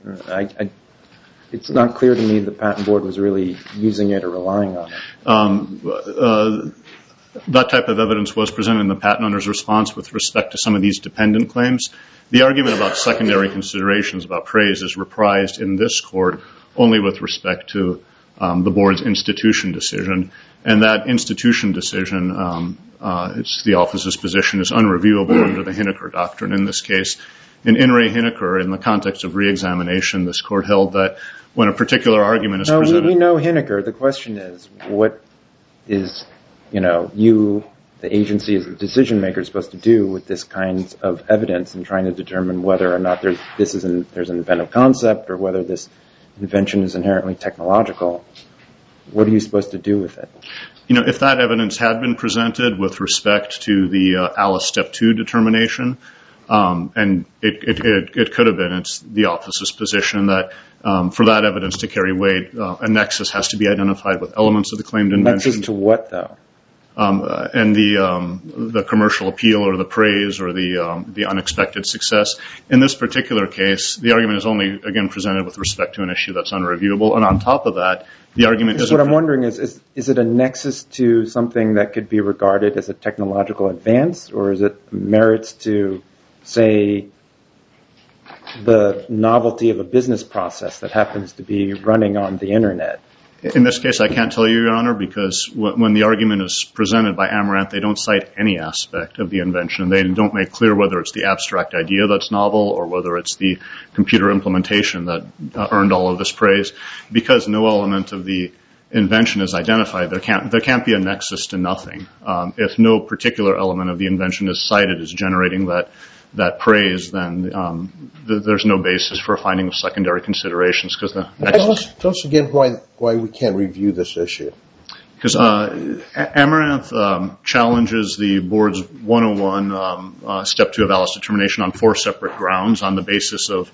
it's not clear to me the patent board was really using it or relying on it. That type of evidence was presented in the patent owner's response with respect to some of these dependent claims. The argument about secondary considerations about praise is reprised in this court only with respect to the board's institution decision. And that institution decision, it's the office's position, is unreviewable under the Hineker doctrine in this case. In In re Hineker, in the context of reexamination, this court held that when a particular argument is presented... We know Hineker. The question is, what is, you, the agency as the decision maker, supposed to do with this kind of evidence and trying to determine whether or not there's an inventive concept or whether this invention is inherently technological? What are you supposed to do with it? If that evidence had been presented with respect to the Alice Step 2 determination, and it could have been, it's the office's position that for that evidence to carry weight, a nexus has to be identified with elements of the claimed invention. Nexus to what, though? And the commercial appeal or the praise or the unexpected success. In this particular case, the argument is only, again, presented with respect to an issue that's unreviewable. And on top of that, the argument is... What I'm wondering is it a nexus to something that could be regarded as a technological advance, or is it merits to, say, the novelty of a business process that happens to be running on the Internet? In this case, I can't tell you, Your Honor, because when the argument is presented by Amaranth, they don't cite any aspect of the invention. They don't make clear whether it's the abstract idea that's novel or whether it's the computer implementation that earned all of this praise. Because no element of the invention is identified, there can't be a nexus to nothing. If no particular element of the invention is cited as generating that praise, then there's no basis for a finding of secondary considerations. Tell us again why we can't review this issue. Because Amaranth challenges the board's 101 Step 2 of Alice determination on 4 separate grounds on the basis of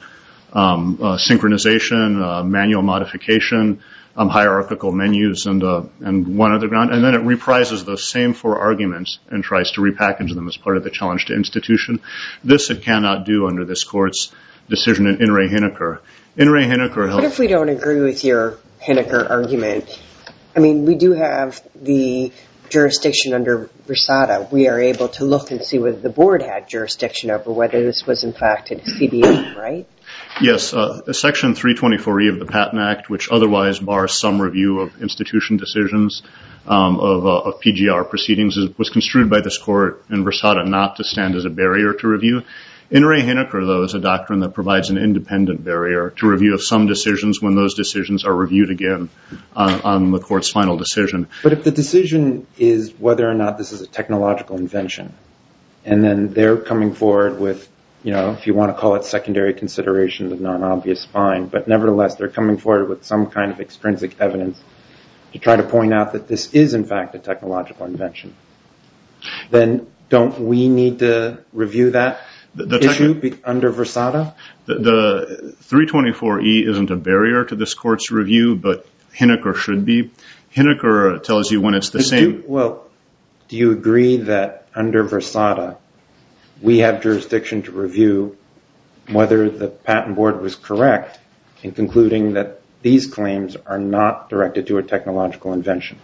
synchronization, manual modification, hierarchical menus, and one other ground. And then it reprises those same 4 arguments and tries to repackage them as part of the challenge to institution. This it cannot do under this court's decision in In re Hineker. In re Hineker... What if we don't agree with your Hineker argument? I mean, we do have the jurisdiction under Versada. We are able to look and see whether the board had jurisdiction over whether this was in fact a CBM, right? Yes, Section 324E of the Patent Act, which otherwise bars some review of institution decisions of PGR proceedings, was construed by this court in Versada not to stand as a barrier to review. In re Hineker, though, is a doctrine that provides an independent barrier to review of some decisions when those decisions are reviewed again on the court's final decision. But if the decision is whether or not this is a technological invention, and then they're coming forward with, if you want to call it secondary consideration of non-obvious, fine, but nevertheless they're coming forward with some kind of extrinsic evidence to try to point out that this is in fact a technological invention, then don't we need to review that? issue under Versada? The 324E isn't a barrier to this court's review, but Hineker should be. Hineker tells you when it's the same. Do you agree that under Versada, we have jurisdiction to review whether the patent board was correct in concluding that these claims are not directed to a technological invention?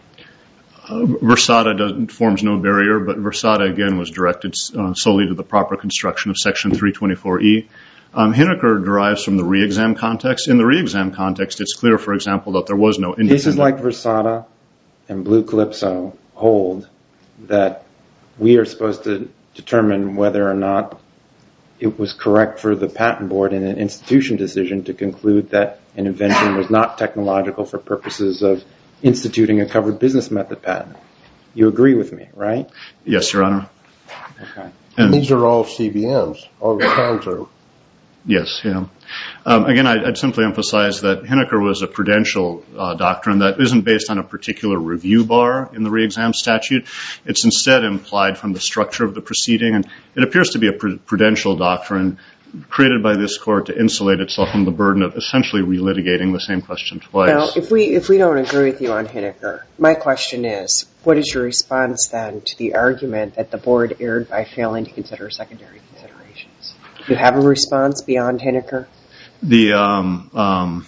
Versada forms no barrier, but Versada, again, was directed solely to the proper construction of Section 324E. Hineker derives from the re-exam context. In the re-exam context, it's clear, for example, that there was no independent... Cases like Versada and Blue Calypso hold that we are supposed to determine whether or not it was correct for the patent board in an institution decision to conclude that an invention was not technological for purposes of instituting a covered business method patent. You agree with me, right? Yes, Your Honor. Okay. And these are all CBMs, all the kinds are... Yes, yeah. Again, I'd simply emphasize that Hineker was a prudential doctrine that isn't based on a particular review bar in the re-exam statute. It's instead implied from the structure of the proceeding, and it appears to be a prudential doctrine created by this court to insulate itself from the burden of essentially relitigating the same question twice. Now, if we don't agree with you on Hineker, my question is, what is your response then to the argument that the board erred by failing to consider secondary considerations? Do you have a response beyond Hineker? The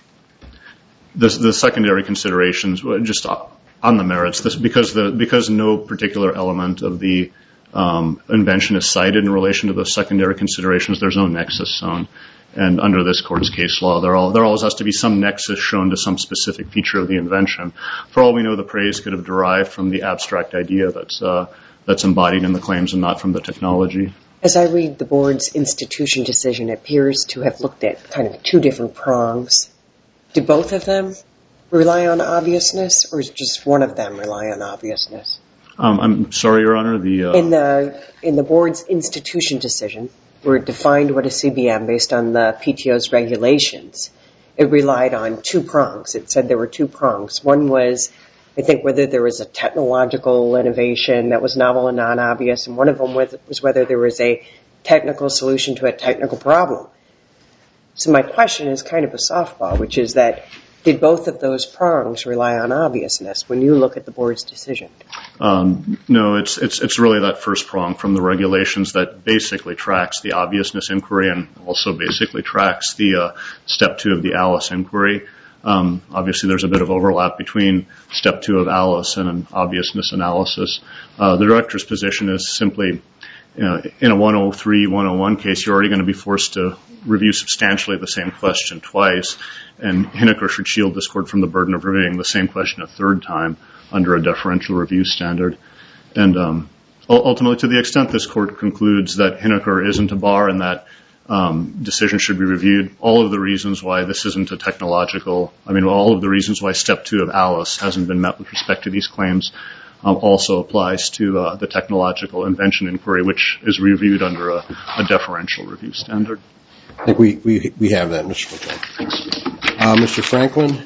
secondary considerations, just on the merits, because no particular element of the invention is cited in relation to the secondary considerations, there's no nexus shown. And under this court's case law, there always has to be some nexus shown to some specific feature of the invention. For all we know, the praise could have derived from the abstract idea that's embodied in the claims and not from the technology. As I read the board's institution decision, it appears to have looked at kind of two different prongs. Do both of them rely on obviousness, or is just one of them rely on obviousness? I'm sorry, Your Honor. In the board's institution decision, where it defined what a CBM based on the PTO's regulations, it relied on two prongs. It said there were two prongs. One was, I think, whether there was a technological innovation that was novel and non-obvious, and one of them was whether there was a technical solution to a technical problem. So my question is kind of a softball, which is that did both of those prongs rely on obviousness when you look at the board's decision? No, it's really that first prong from the regulations that basically tracks the obviousness inquiry and also basically tracks the step 2 of the Alice inquiry. Obviously, there's a bit of overlap between step 2 of Alice and an obviousness analysis. The director's position is simply, in a 103, 101 case, you're already going to be forced to review substantially the same question twice, and Hineker should shield this court from the burden of reviewing the same question a third time under a deferential review standard. And ultimately, to the extent this court concludes that Hineker isn't a bar and that decision should be reviewed, all of the reasons why this isn't a technological, all of the reasons why step 2 of Alice hasn't been met with respect to these claims also applies to the technological invention inquiry, which is reviewed under a deferential review standard. I think we have that, Mr. McCall. Mr. Franklin?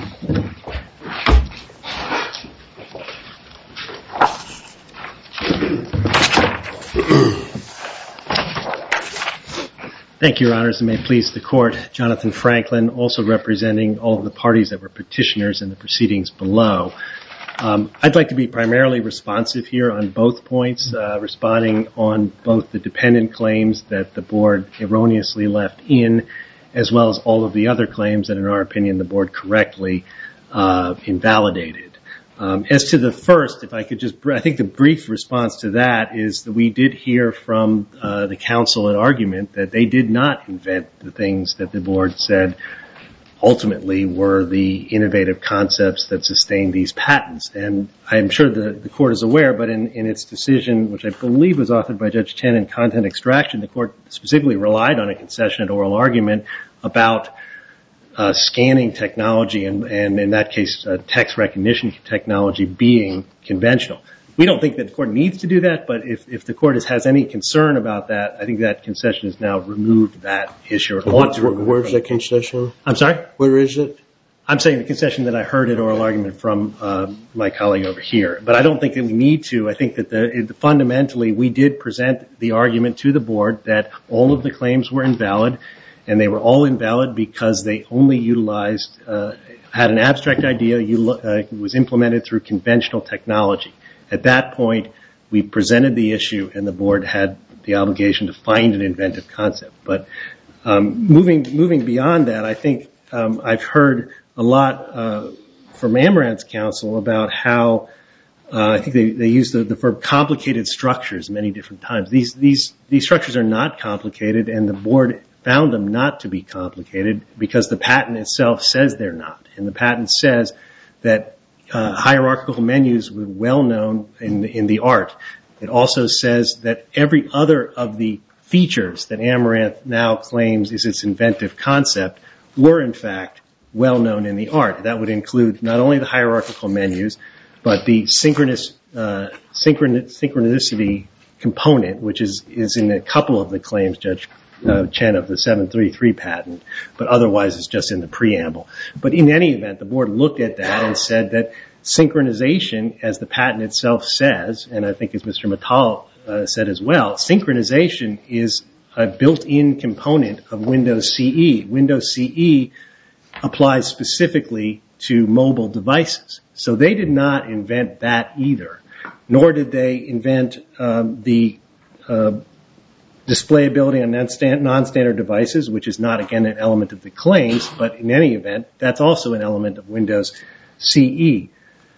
Thank you, Your Honors, and may it please the Court. Jonathan Franklin, also representing all of the parties that were petitioners in the proceedings below. I'd like to be primarily responsive here on both points, responding on both the dependent claims that the Board erroneously left in, as well as all of the other claims that, in our opinion, the Board correctly invalidated. As to the first, if I could just, I think the brief response to that is that we did hear from the counsel at argument that they did not invent the things that the Board said ultimately were the innovative concepts that sustained these patents. And I'm sure the Court is aware, but in its decision, which I believe was authored by Judge Chen in Content Extraction, the Court specifically relied on a concession at oral argument about scanning technology and in that case, text recognition technology being conventional. We don't think that the Court needs to do that, but if the Court has any concern about that, I think that concession has now removed that issue. Where's the concession? I'm sorry? Where is it? I'm saying the concession that I heard at oral argument from my colleague over here. But I don't think that we need to. I think that fundamentally we did present the argument to the board that all of the claims were invalid, and they were all invalid because they only utilized, had an abstract idea, was implemented through conventional technology. At that point, we presented the issue, and the board had the obligation to find an inventive concept. But moving beyond that, I think I've heard a lot from Amaranth's counsel about how I think they use the verb complicated structures many different times. These structures are not complicated, and the board found them not to be complicated because the patent itself says they're not. And the patent says that hierarchical menus were well known in the art. It also says that every other of the features that Amaranth now claims is its inventive concept were in fact well known in the art. That would include not only the hierarchical menus, but the synchronicity component, which is in a couple of the claims, Judge Chen, of the 733 patent, but otherwise it's just in the preamble. But in any event, the board looked at that and said that synchronization, as the patent itself says, and I think as Mr. Mittal said as well, synchronization is a built-in component of Windows CE. Windows CE applies specifically to mobile devices. So they did not invent that either, nor did they invent the displayability on non-standard devices, which is not, again, an element of the claims, but in any event, that's also an element of Windows CE.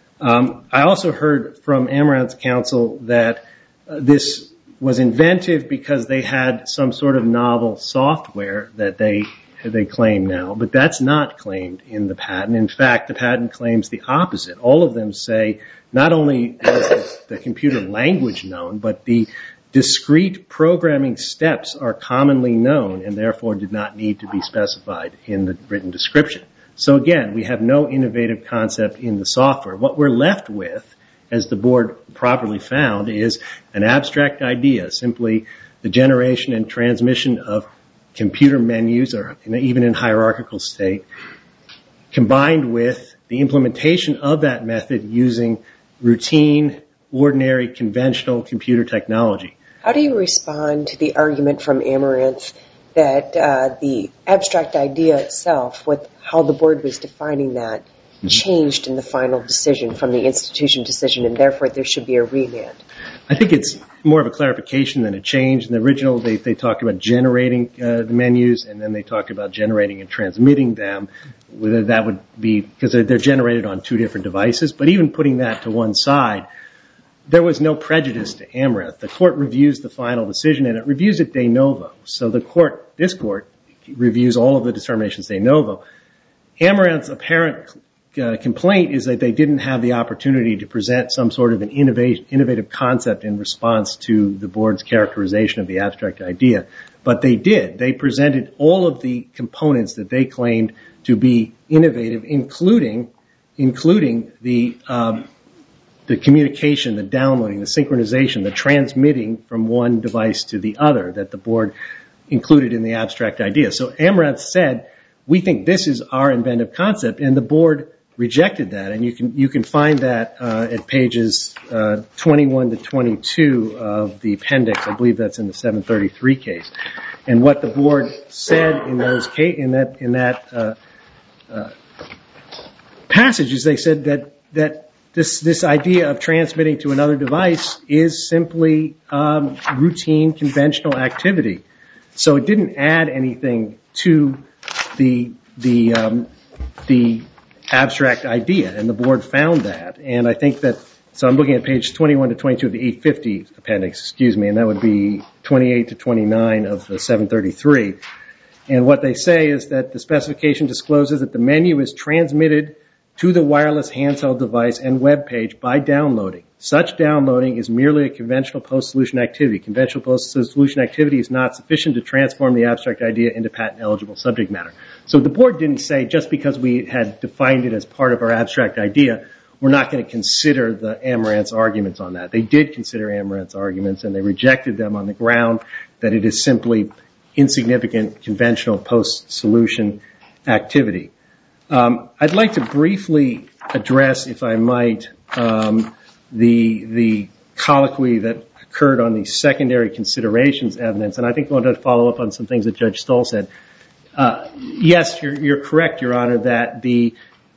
I also heard from Amaranth's counsel that this was inventive because they had some sort of novel software that they claim now, but that's not claimed in the patent. In fact, the patent claims the opposite. All of them say not only was the computer language known, but the discrete programming steps are commonly known and therefore did not need to be specified in the written description. So again, we have no innovative concept in the software. What we're left with, as the board properly found, is an abstract idea, simply the generation and transmission of computer menus, or even in hierarchical state, combined with the implementation of that method using routine, ordinary, conventional computer technology. How do you respond to the argument from Amaranth that the abstract idea itself, with how the board was defining that, changed in the final decision from the institution decision, and therefore there should be a remand? I think it's more of a clarification than a change. In the original, they talked about generating the menus, and then they talked about generating and transmitting them. Whether that would be because they're generated on two different devices. But even putting that to one side, there was no prejudice to Amaranth. The court reviews the final decision, and it reviews it de novo. So this court reviews all of the determinations de novo. Amaranth's apparent complaint is that they didn't have the opportunity to present some sort of an innovative concept in response to the board's characterization of the abstract idea. But they did. They presented all of the components that they claimed to be innovative, including the communication, the downloading, the synchronization, the transmitting from one device to the other that the board included in the abstract idea. So Amaranth said, we think this is our inventive concept, and the board rejected that. And you can find that at pages 21 to 22 of the appendix. I believe that's in the 733 case. And what the board said in that passage is they said that this idea of transmitting to another device is simply routine, conventional activity. So it didn't add anything to the abstract idea, and the board found that. And I think that, so I'm looking at page 21 to 22 of the 850 appendix, and that would be 28 to 29 of the 733. And what they say is that the specification discloses that the menu is transmitted to the wireless handheld device and web page by downloading. Such downloading is merely a conventional post-solution activity. Conventional post-solution activity is not sufficient to transform the abstract idea into patent-eligible subject matter. So the board didn't say, just because we had defined it as part of our abstract idea, we're not going to consider the Amaranth's arguments on that. They did consider Amaranth's arguments, and they rejected them on the ground that it is simply insignificant conventional post-solution activity. I'd like to briefly address, if I might, the colloquy that occurred on the secondary considerations evidence, and I think I want to follow up on some things that Judge Stoll said. Yes, you're correct, Your Honor, that the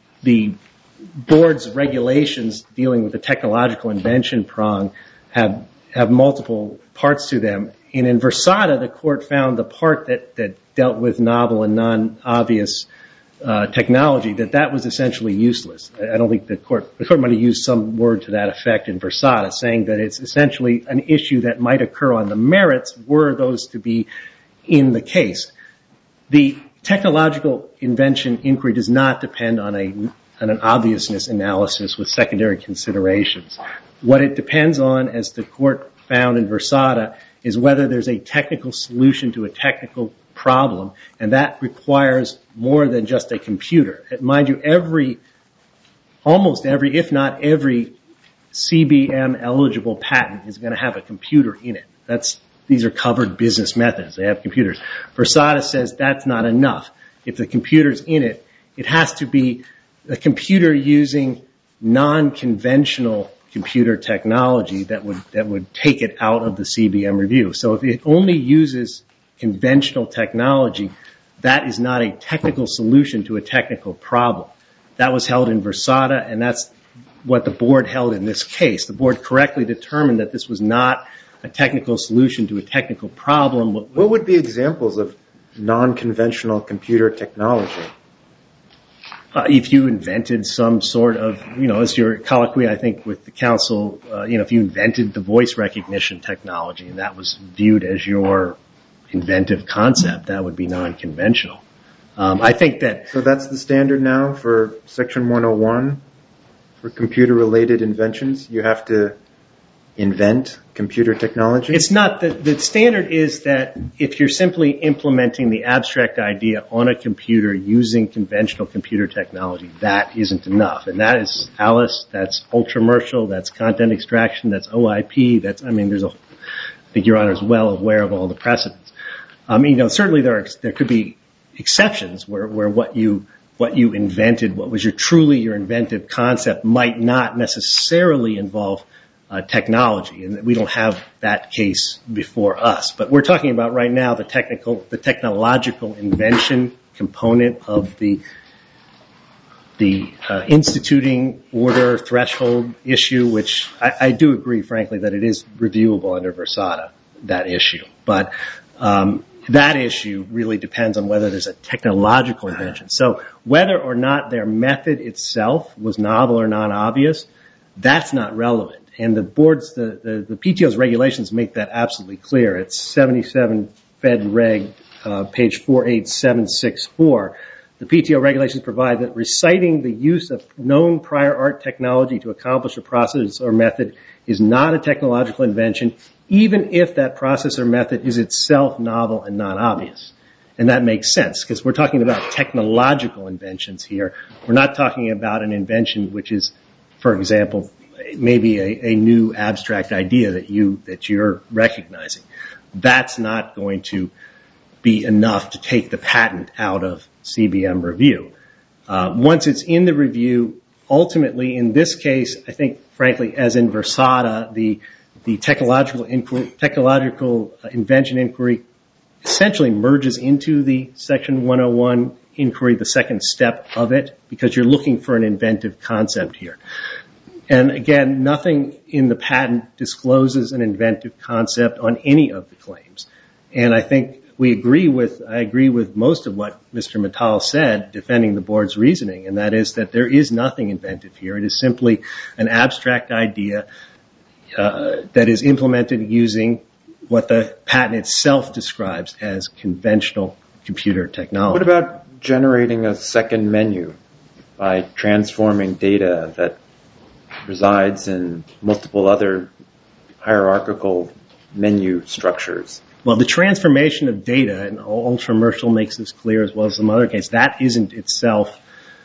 board's regulations dealing with the technological invention prong have multiple parts to them. And in Versada, the court found the part that dealt with novel and non-obvious technology, that was essentially useless. I don't think the court might have used some word to that effect in Versada, saying that it's essentially an issue that might occur on the merits were those to be in the case. The technological invention inquiry does not depend on an obviousness analysis with secondary considerations. What it depends on, as the court found in Versada, is whether there's a technical solution to a technical problem, and that requires more than just a computer. Mind you, almost every, if not every, CBM eligible patent is going to have a computer in it. These are covered business methods. They have computers. Versada says that's not enough. If the computer's in it, it has to be a computer using non-conventional computer technology that would take it out of the CBM review. So if it only uses conventional technology, that is not a technical solution to a technical problem. That was held in Versada, and that's what the board held in this case. The board correctly determined that this was not a technical solution to a technical problem. What would be examples of non-conventional computer technology? If you invented some sort of, as your colloquy, I think, with the council, if you invented the voice recognition technology and that was viewed as your inventive concept, that would be non-conventional. I think that... So that's the standard now for Section 101 for computer-related inventions? You have to invent computer technology? It's not. The standard is that if you're simply implementing the abstract idea on a computer using conventional computer technology, that isn't enough. And that is Alice, that's Ultramercial, that's content extraction, that's OIP, I think Your Honor is well aware of all the precedents. Certainly there could be exceptions where what you invented, what was truly your inventive concept, might not necessarily involve technology, and we don't have that case before us. But we're talking about right now the technological invention component of the instituting order threshold issue, which I do agree, frankly, that it is reviewable under Versada, that issue. But that issue really depends on whether there's a technological invention. So whether or not their method itself was novel or non-obvious, that's not relevant. And the PTO's regulations make that absolutely clear. It's 77 Fed Reg, page 48764. The PTO regulations provide that reciting the use of known prior art technology to accomplish a process or method is not a technological invention, even if that process or method is itself novel and non-obvious. And that makes sense, because we're talking about technological inventions here. We're not talking about an invention which is, for example, maybe a new abstract idea that you're recognizing. That's not going to be enough to take the patent out of CBM review. Once it's in the review, ultimately in this case, I think, frankly, as in Versada, the technological invention inquiry essentially merges into the Section 101 inquiry, the second step of it, because you're looking for an inventive concept here. And again, nothing in the patent discloses an inventive concept on any of the claims. And I think I agree with most of what Mr. Mittal said, defending the board's reasoning, and that is that there is nothing inventive here. It is simply an abstract idea that is implemented using what the patent itself describes as conventional computer technology. What about generating a second menu by transforming data that resides in multiple other hierarchical menu structures? Well, the transformation of data, and Ultramercial makes this clear as well as some other cases, that isn't itself,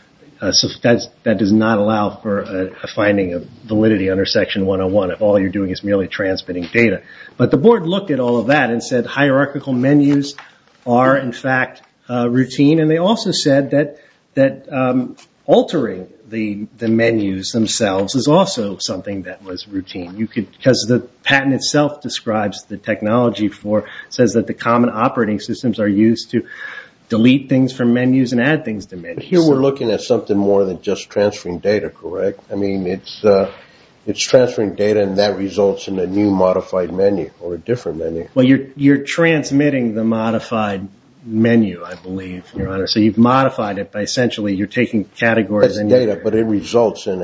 that does not allow for a finding of validity under Section 101 if all you're doing is merely transmitting data. But the board looked at all of that and said hierarchical menus are, in fact, routine, and they also said that altering the menus themselves is also something that was routine. Because the patent itself describes the technology says that the common operating systems are used to delete things from menus and add things to menus. But here we're looking at something more than just transferring data, correct? I mean, it's transferring data, and that results in a new modified menu or a different menu. Well, you're transmitting the modified menu, I believe, Your Honor. So you've modified it by essentially you're taking categories. That's data, but it results in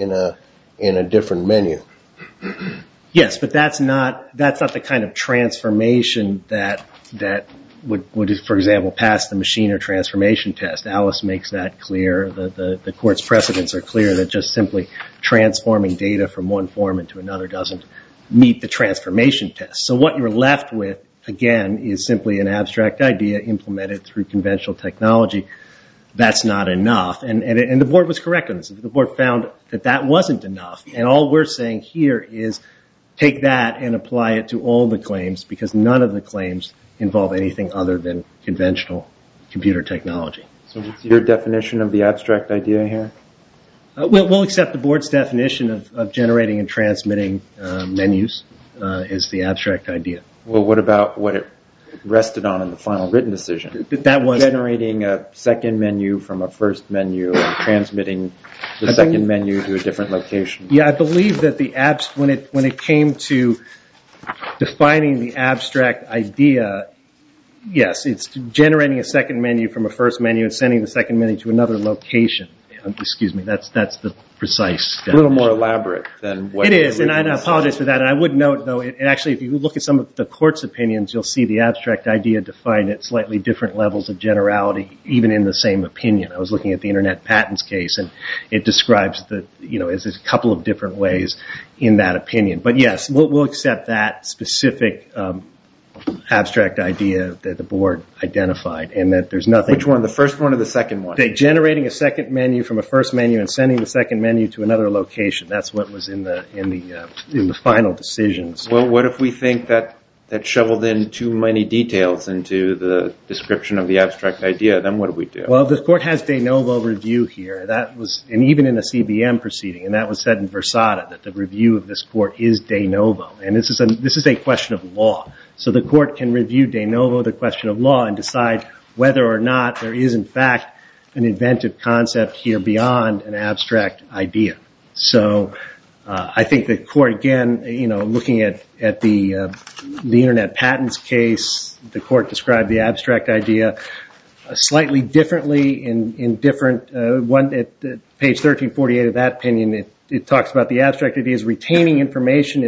a different menu. Yes, but that's not the kind of transformation that would, for example, pass the machine or transformation test. Alice makes that clear. The court's precedents are clear that just simply transforming data from one form into another doesn't meet the transformation test. So what you're left with, again, is simply an abstract idea implemented through conventional technology. That's not enough. And the board was correct on this. The board found that wasn't enough. And all we're saying here is take that and apply it to all the claims, because none of the claims involve anything other than conventional computer technology. So what's your definition of the abstract idea here? We'll accept the board's definition of generating and transmitting menus is the abstract idea. Well, what about what it rested on in the final written decision? That was generating a second menu from a first menu and transmitting the second menu to a different location. Yeah, I believe that when it came to defining the abstract idea, yes, it's generating a second menu from a first menu and sending the second menu to another location. Excuse me, that's the precise definition. A little more elaborate than what it is, and I apologize for that. And I would note, though, actually, if you look at some of the court's opinions, you'll see the abstract idea defined at slightly different levels of generality, even in the same opinion. I was looking at the Internet Patents case, and it describes as a couple of different ways in that opinion. But yes, we'll accept that specific abstract idea that the board identified, and that there's nothing. Which one, the first one or the second one? Generating a second menu from a first menu and sending the second menu to another location. That's what was in the final decisions. Well, what if we think that shoveled in too many details into the description of the abstract idea? Then what do we do? Well, the court has de novo review here. And even in a CBM proceeding, and that was said in Versada, that the review of this court is de novo. And this is a question of law. So the court can review de novo the question of law and decide whether or not there is, in fact, an inventive concept here beyond an abstract idea. So I think the court, again, looking at the Internet Patents case, the court described the abstract idea slightly differently in different. One at page 1348 of that opinion, it talks about the abstract idea as retaining information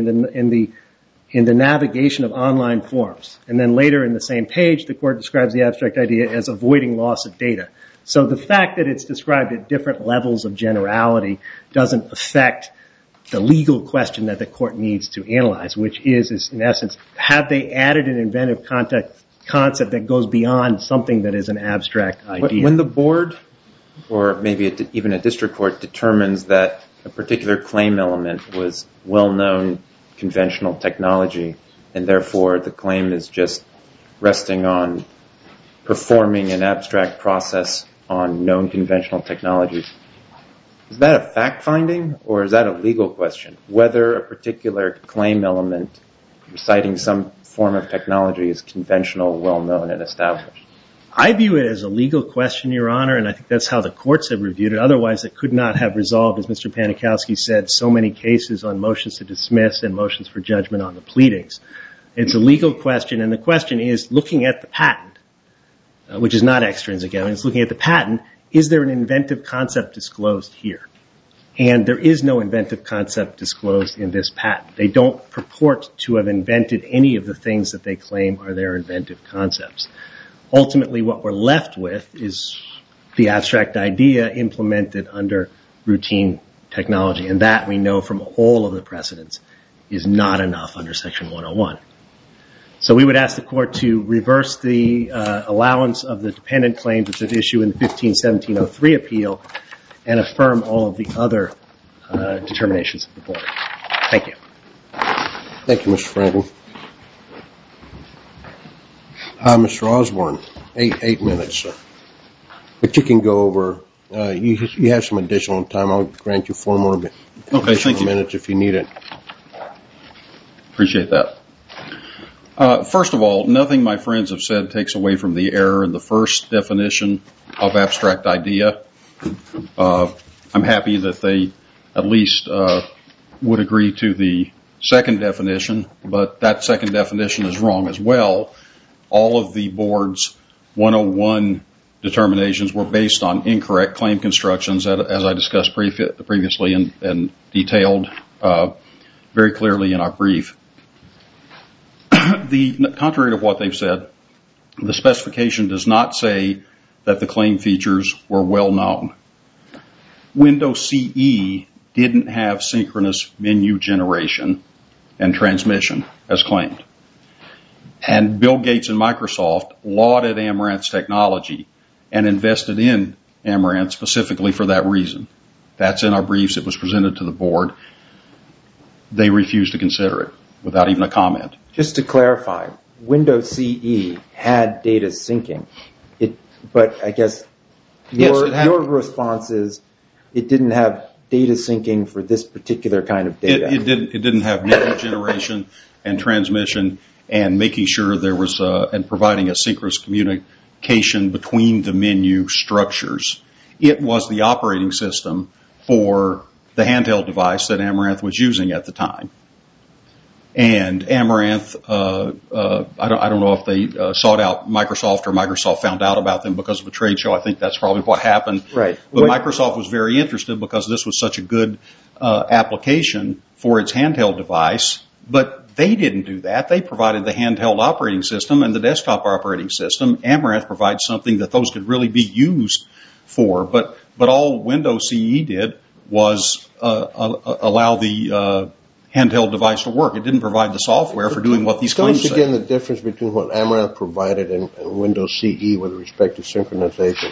in the navigation of online forms. And then later in the same page, the court describes the abstract idea as avoiding loss of data. So the fact that it's described at different levels of generality doesn't affect the legal question that the court needs to analyze, which is in essence, have they added an inventive concept that goes beyond something that is an abstract idea? When the board, or maybe even a district court, determines that a particular claim element was well-known conventional technology, and therefore the claim is just resting on performing an abstract process on known conventional technologies, is that a fact-finding or is that a legal question? Whether a particular claim element reciting some form of technology is conventional, well-known, and established? I view it as a legal question, Your Honor, and I think that's how the courts have reviewed it. Otherwise, it could not have resolved, as Mr. Panikowsky said, so many cases on motions to dismiss and motions for judgment on the pleadings. It's a legal question, and the question is, looking at the patent, which is not extrinsic evidence, looking at the patent, is there an inventive concept disclosed here? And there is no inventive concept disclosed in this patent. They don't purport to have invented any of the things that they claim are their inventive concepts. Ultimately, what we're left with is the abstract idea implemented under routine technology, and that we know from all of the precedents is not enough under Section 101. So we would ask the court to reverse the allowance of the dependent claims that's at issue in the 15-1703 appeal and affirm all of the other determinations of the board. Thank you. Thank you, Mr. Franklin. Mr. Osborne, 8 minutes, sir. But you can go over You have some additional time. I'll grant you 4 more minutes if you need it. Appreciate that. First of all, nothing my friends have said takes away from the error in the first definition of abstract idea. I'm happy that they at least would agree to the second definition, but that second definition is wrong as well. All of the board's 101 determinations were based on incorrect claim constructions, as I discussed previously and detailed very clearly in our brief. Contrary to what they've said, the specification does not say that the claim features were well known. Windows CE didn't have synchronous menu generation and transmission as claimed. And Bill Gates and Microsoft lauded Amaranth's technology and invested in Amaranth specifically for that reason. That's in our briefs. It was presented to the board. They refused to consider it without even a comment. Just to clarify, Windows CE had data syncing, but I guess your response is it didn't have data syncing for this particular kind of data. It didn't have menu generation and transmission and making sure there was and providing a synchronous communication between the menu structures. It was the operating system for the handheld device that Amaranth was using at the time. And Amaranth, I don't know if they sought out Microsoft or Microsoft found out about them because of a trade show. I think that's probably what happened. Right. But Microsoft was very interested because this was such a good application for its handheld device. But they didn't do that. They provided the handheld operating system and the desktop operating system. Amaranth provides something that those could really be used for. But all Windows CE did was allow the handheld device to work. It didn't provide the software for doing what these claims say. Tell us again the difference between what Amaranth provided and Windows CE with respect to synchronization.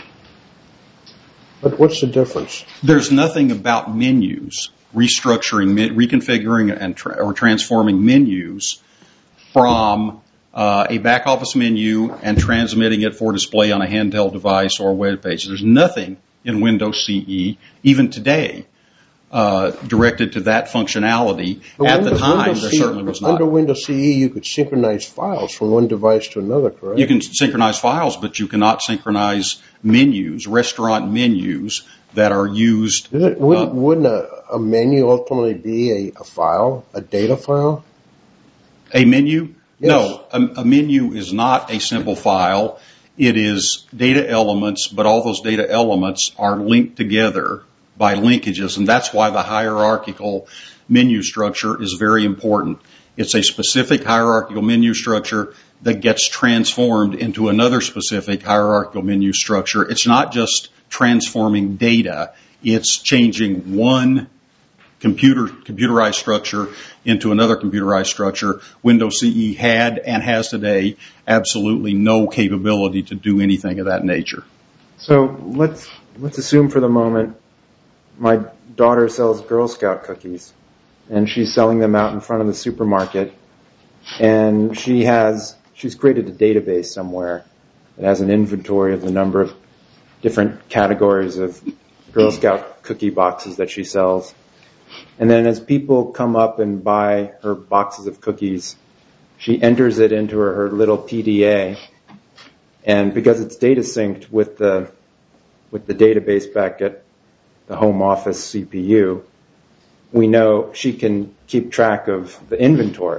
But what's the difference? There's nothing about menus, restructuring, reconfiguring, or transforming menus from a back office menu and transmitting it for display on a handheld device or a web page. There's nothing in Windows CE, even today, directed to that functionality. But at the time, there certainly was not. Under Windows CE, you could synchronize files from one device to another, correct? You can synchronize files, but you cannot synchronize menus, restaurant menus that are used. Wouldn't a menu ultimately be a file, a data file? A menu? Yes. No, a menu is not a simple file. It is data elements, but all those data elements are linked together by linkages, and that's why the hierarchical menu structure is very important. It's a specific hierarchical menu structure that gets transformed into another specific hierarchical menu structure. It's not just transforming data. It's changing one computerized structure into another computerized structure. Windows CE had and has today absolutely no capability to do anything of that nature. So let's assume for the moment my daughter sells Girl Scout cookies, and she's selling them out in front of the supermarket, and she's created a database somewhere that has an inventory of the number of different categories of Girl Scout cookie boxes that she sells. And then as people come up and buy her boxes of cookies, she enters it into her little PDA, and because it's data synced with the database back at the home office CPU, we know she can keep track of the inventory,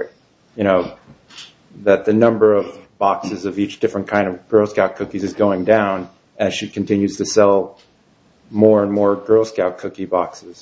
that the number of boxes of each different kind of Girl Scout cookies is going down as she continues to sell more and more Girl Scout cookie boxes.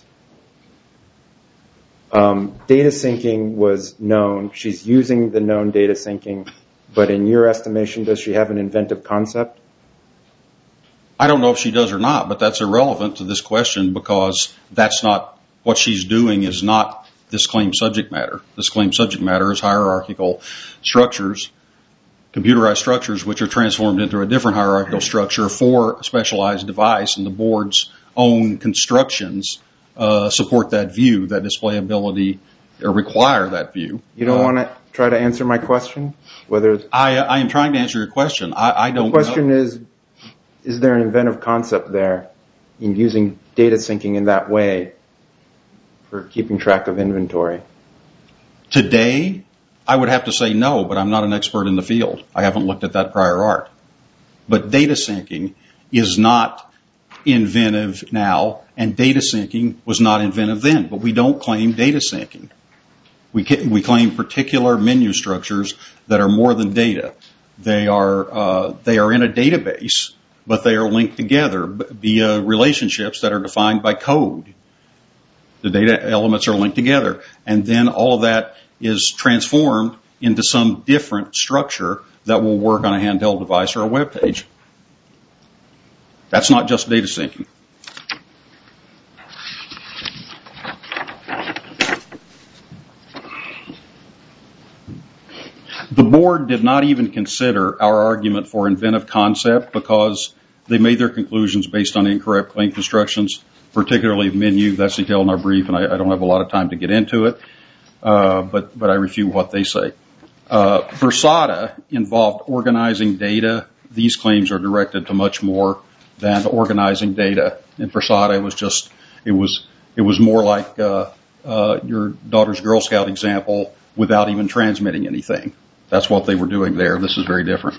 Data syncing was known. She's using the known data syncing, but in your estimation, does she have an inventive concept? I don't know if she does or not, but that's irrelevant to this question because that's not what she's doing is not this claim subject matter. This claim subject matter is hierarchical structures, computerized structures, which are transformed into a different hierarchical structure for a specialized device, and the board's own constructions support that view, that displayability, or require that view. You don't want to try to answer my question? I am trying to answer your question. I don't know. The question is there an inventive concept there in using data syncing in that way for keeping track of inventory? Today, I would have to say no, but I'm not an expert in the field. I haven't looked at that prior art. But data syncing is not inventive now, and data syncing was not inventive then. But we don't claim data syncing. We claim particular menu structures that are more than data. They are in a database, but they are linked together via relationships that are defined by code. The data elements are linked together, and then all of that is transformed into some different structure that will work on a handheld device or a web page. That's not just data syncing. The board did not even consider our argument for inventive concept because they made their conclusions based on incorrect claim constructions, particularly menu. That's detailed in our brief, and I don't have a lot of time to get into it, but I refute what they say. Versada involved organizing data. These claims are directed to much more than organizing data. In Versada, it was more like your daughter's Girl Scout example without even transmitting anything. That's what they were doing there. This is very different.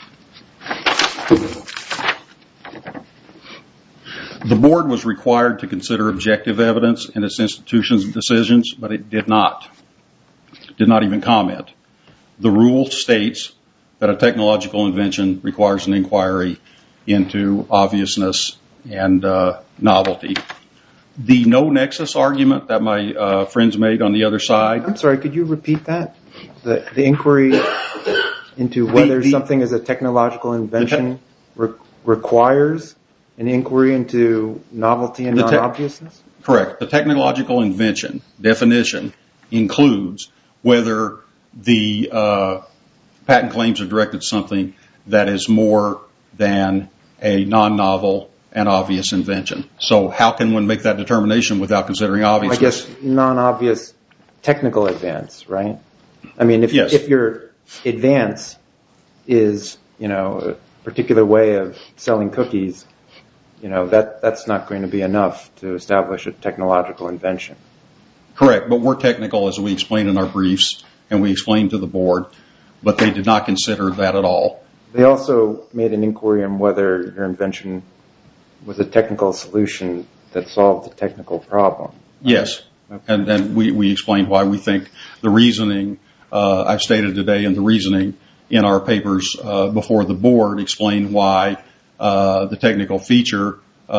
The board was required to consider objective evidence in its institution's decisions, but it did not. It did not even comment. The rule states that a technological invention requires an inquiry into obviousness and novelty. The no nexus argument that my friends made on the other side. I'm sorry, could you repeat that? The inquiry into whether something is a technological invention requires an inquiry into novelty and non-obviousness? Correct. The technological invention definition includes whether the patent claims are directed to something that is more than a non-novel and obvious invention. So how can one make that determination without considering obviousness? I guess non-obvious technical advance, right? I mean, if your advance is, a particular way of selling cookies, that's not going to be enough to establish a technological invention. Correct, but we're technical as we explained in our briefs and we explained to the board, but they did not consider that at all. They also made an inquiry on whether your invention was a technical solution that solved the technical problem. Yes, and then we explained why we think the reasoning I've stated today and the reasoning in our papers before the board explain why the technical feature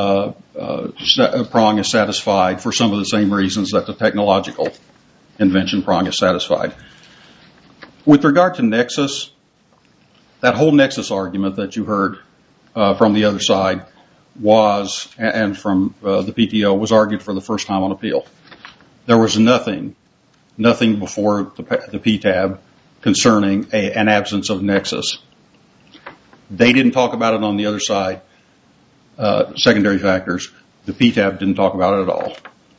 prong is satisfied for some of the same reasons that the technological invention prong is satisfied. With regard to nexus, that whole nexus argument that you heard from the other side was, and from the PTO, was argued for the first time on appeal. There was nothing before the PTAB concerning an absence of nexus. They didn't talk about it on the other side, secondary factors. The PTAB didn't talk about it at all.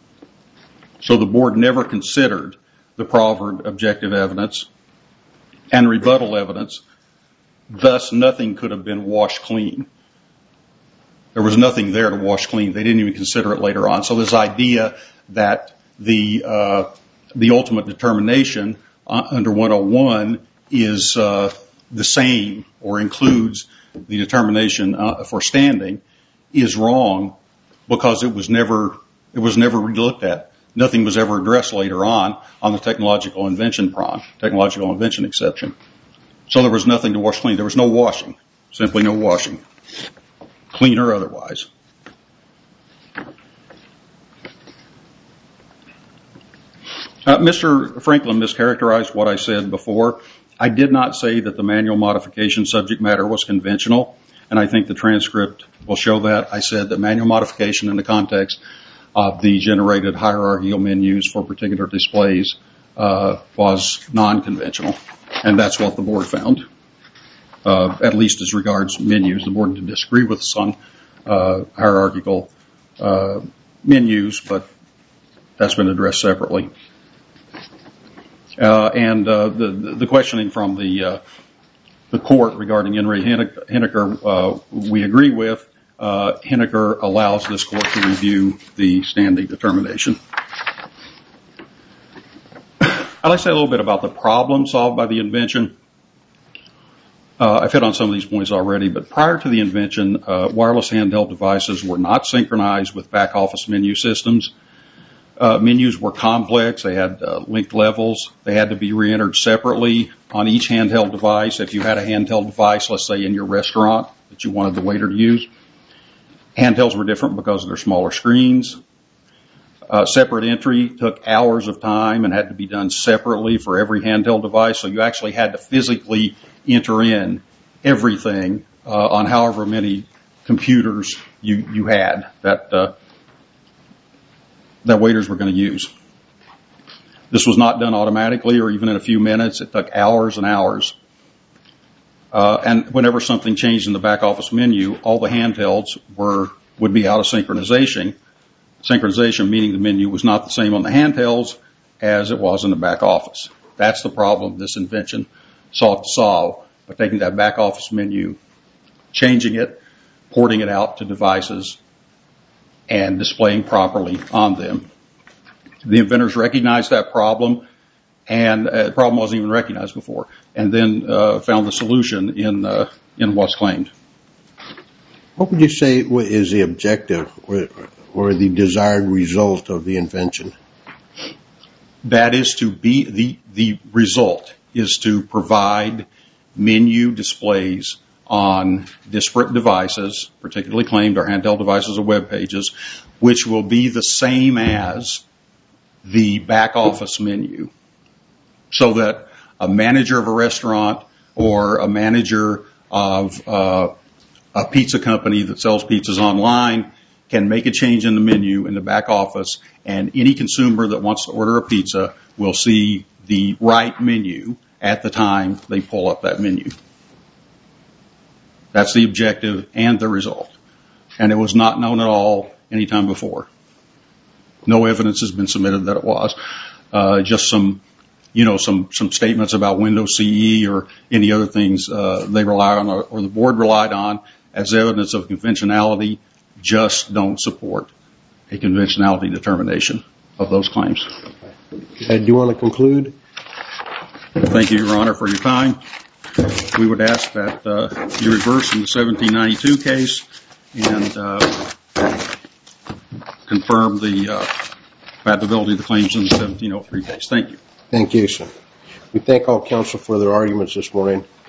So the board never considered the proffered objective evidence and rebuttal evidence. Thus, nothing could have been washed clean. There was nothing there to wash clean. They didn't even consider it later on. So this idea that the ultimate determination under 101 is the same or includes the determination for standing is wrong because it was never looked at. Nothing was ever addressed later on the technological invention prong, technological invention exception. So there was nothing to wash clean. There was no washing, simply no washing, clean or otherwise. Mr. Franklin mischaracterized what I said before. I did not say that the manual modification subject matter was conventional, and I think the transcript will show that. I said that manual modification in the context of the generated hierarchical menus for particular displays was non-conventional, and that's what the board found, at least as regards menus. The board did disagree with us on hierarchical menus, but that's been addressed separately. And the questioning from the court regarding Henry Henniker, we agree with. Henniker allows this court to review the standing determination. I'd like to say a little bit about the problem solved by the invention. I've hit on some of these points already, but prior to the invention, wireless handheld devices were not synchronized with back office menu systems. Menus were complex. They had linked levels. They had to be re-entered separately on each handheld device. If you had a handheld device, let's say in your restaurant, that you wanted the waiter to use, handhelds were different because of their smaller screens. Separate entry took hours of time and had to be done separately for every handheld device, so you actually had to physically enter in everything on however many computers you had that waiters were going to use. This was not done automatically or even in a few minutes. It took hours and hours. And whenever something changed in the back office menu, all the handhelds would be out of synchronization. Synchronization meaning the menu was not the same on the handhelds as it was in the back office. That's the problem this invention sought to solve, by taking that back office menu, changing it, porting it out to devices, and displaying properly on them. The inventors recognized that problem, and the problem wasn't even recognized before, and then found the solution in what's claimed. What would you say is the objective or the desired result of the invention? That is to be, the result is to provide menu displays on disparate devices, particularly claimed are handheld devices or web pages, which will be the same as the back office menu. So that a manager of a restaurant or a manager of a pizza company that sells pizzas online can make a change in the menu in the back office, and any consumer that wants to order a pizza will see the right menu at the time they pull up that menu. That's the objective and the result. And it was not known at all any time before. No evidence has been submitted that it was. Just some statements about Windows CE or any other things they rely on or the board relied on as evidence of conventionality just don't support a conventionality determination of those claims. Do you want to conclude? Thank you, Your Honor, for your time. We would ask that you reverse in the 1792 case and confirm the patentability of the claims in the 1703 case. Thank you. Thank you, sir. We thank all counsel for their arguments this morning.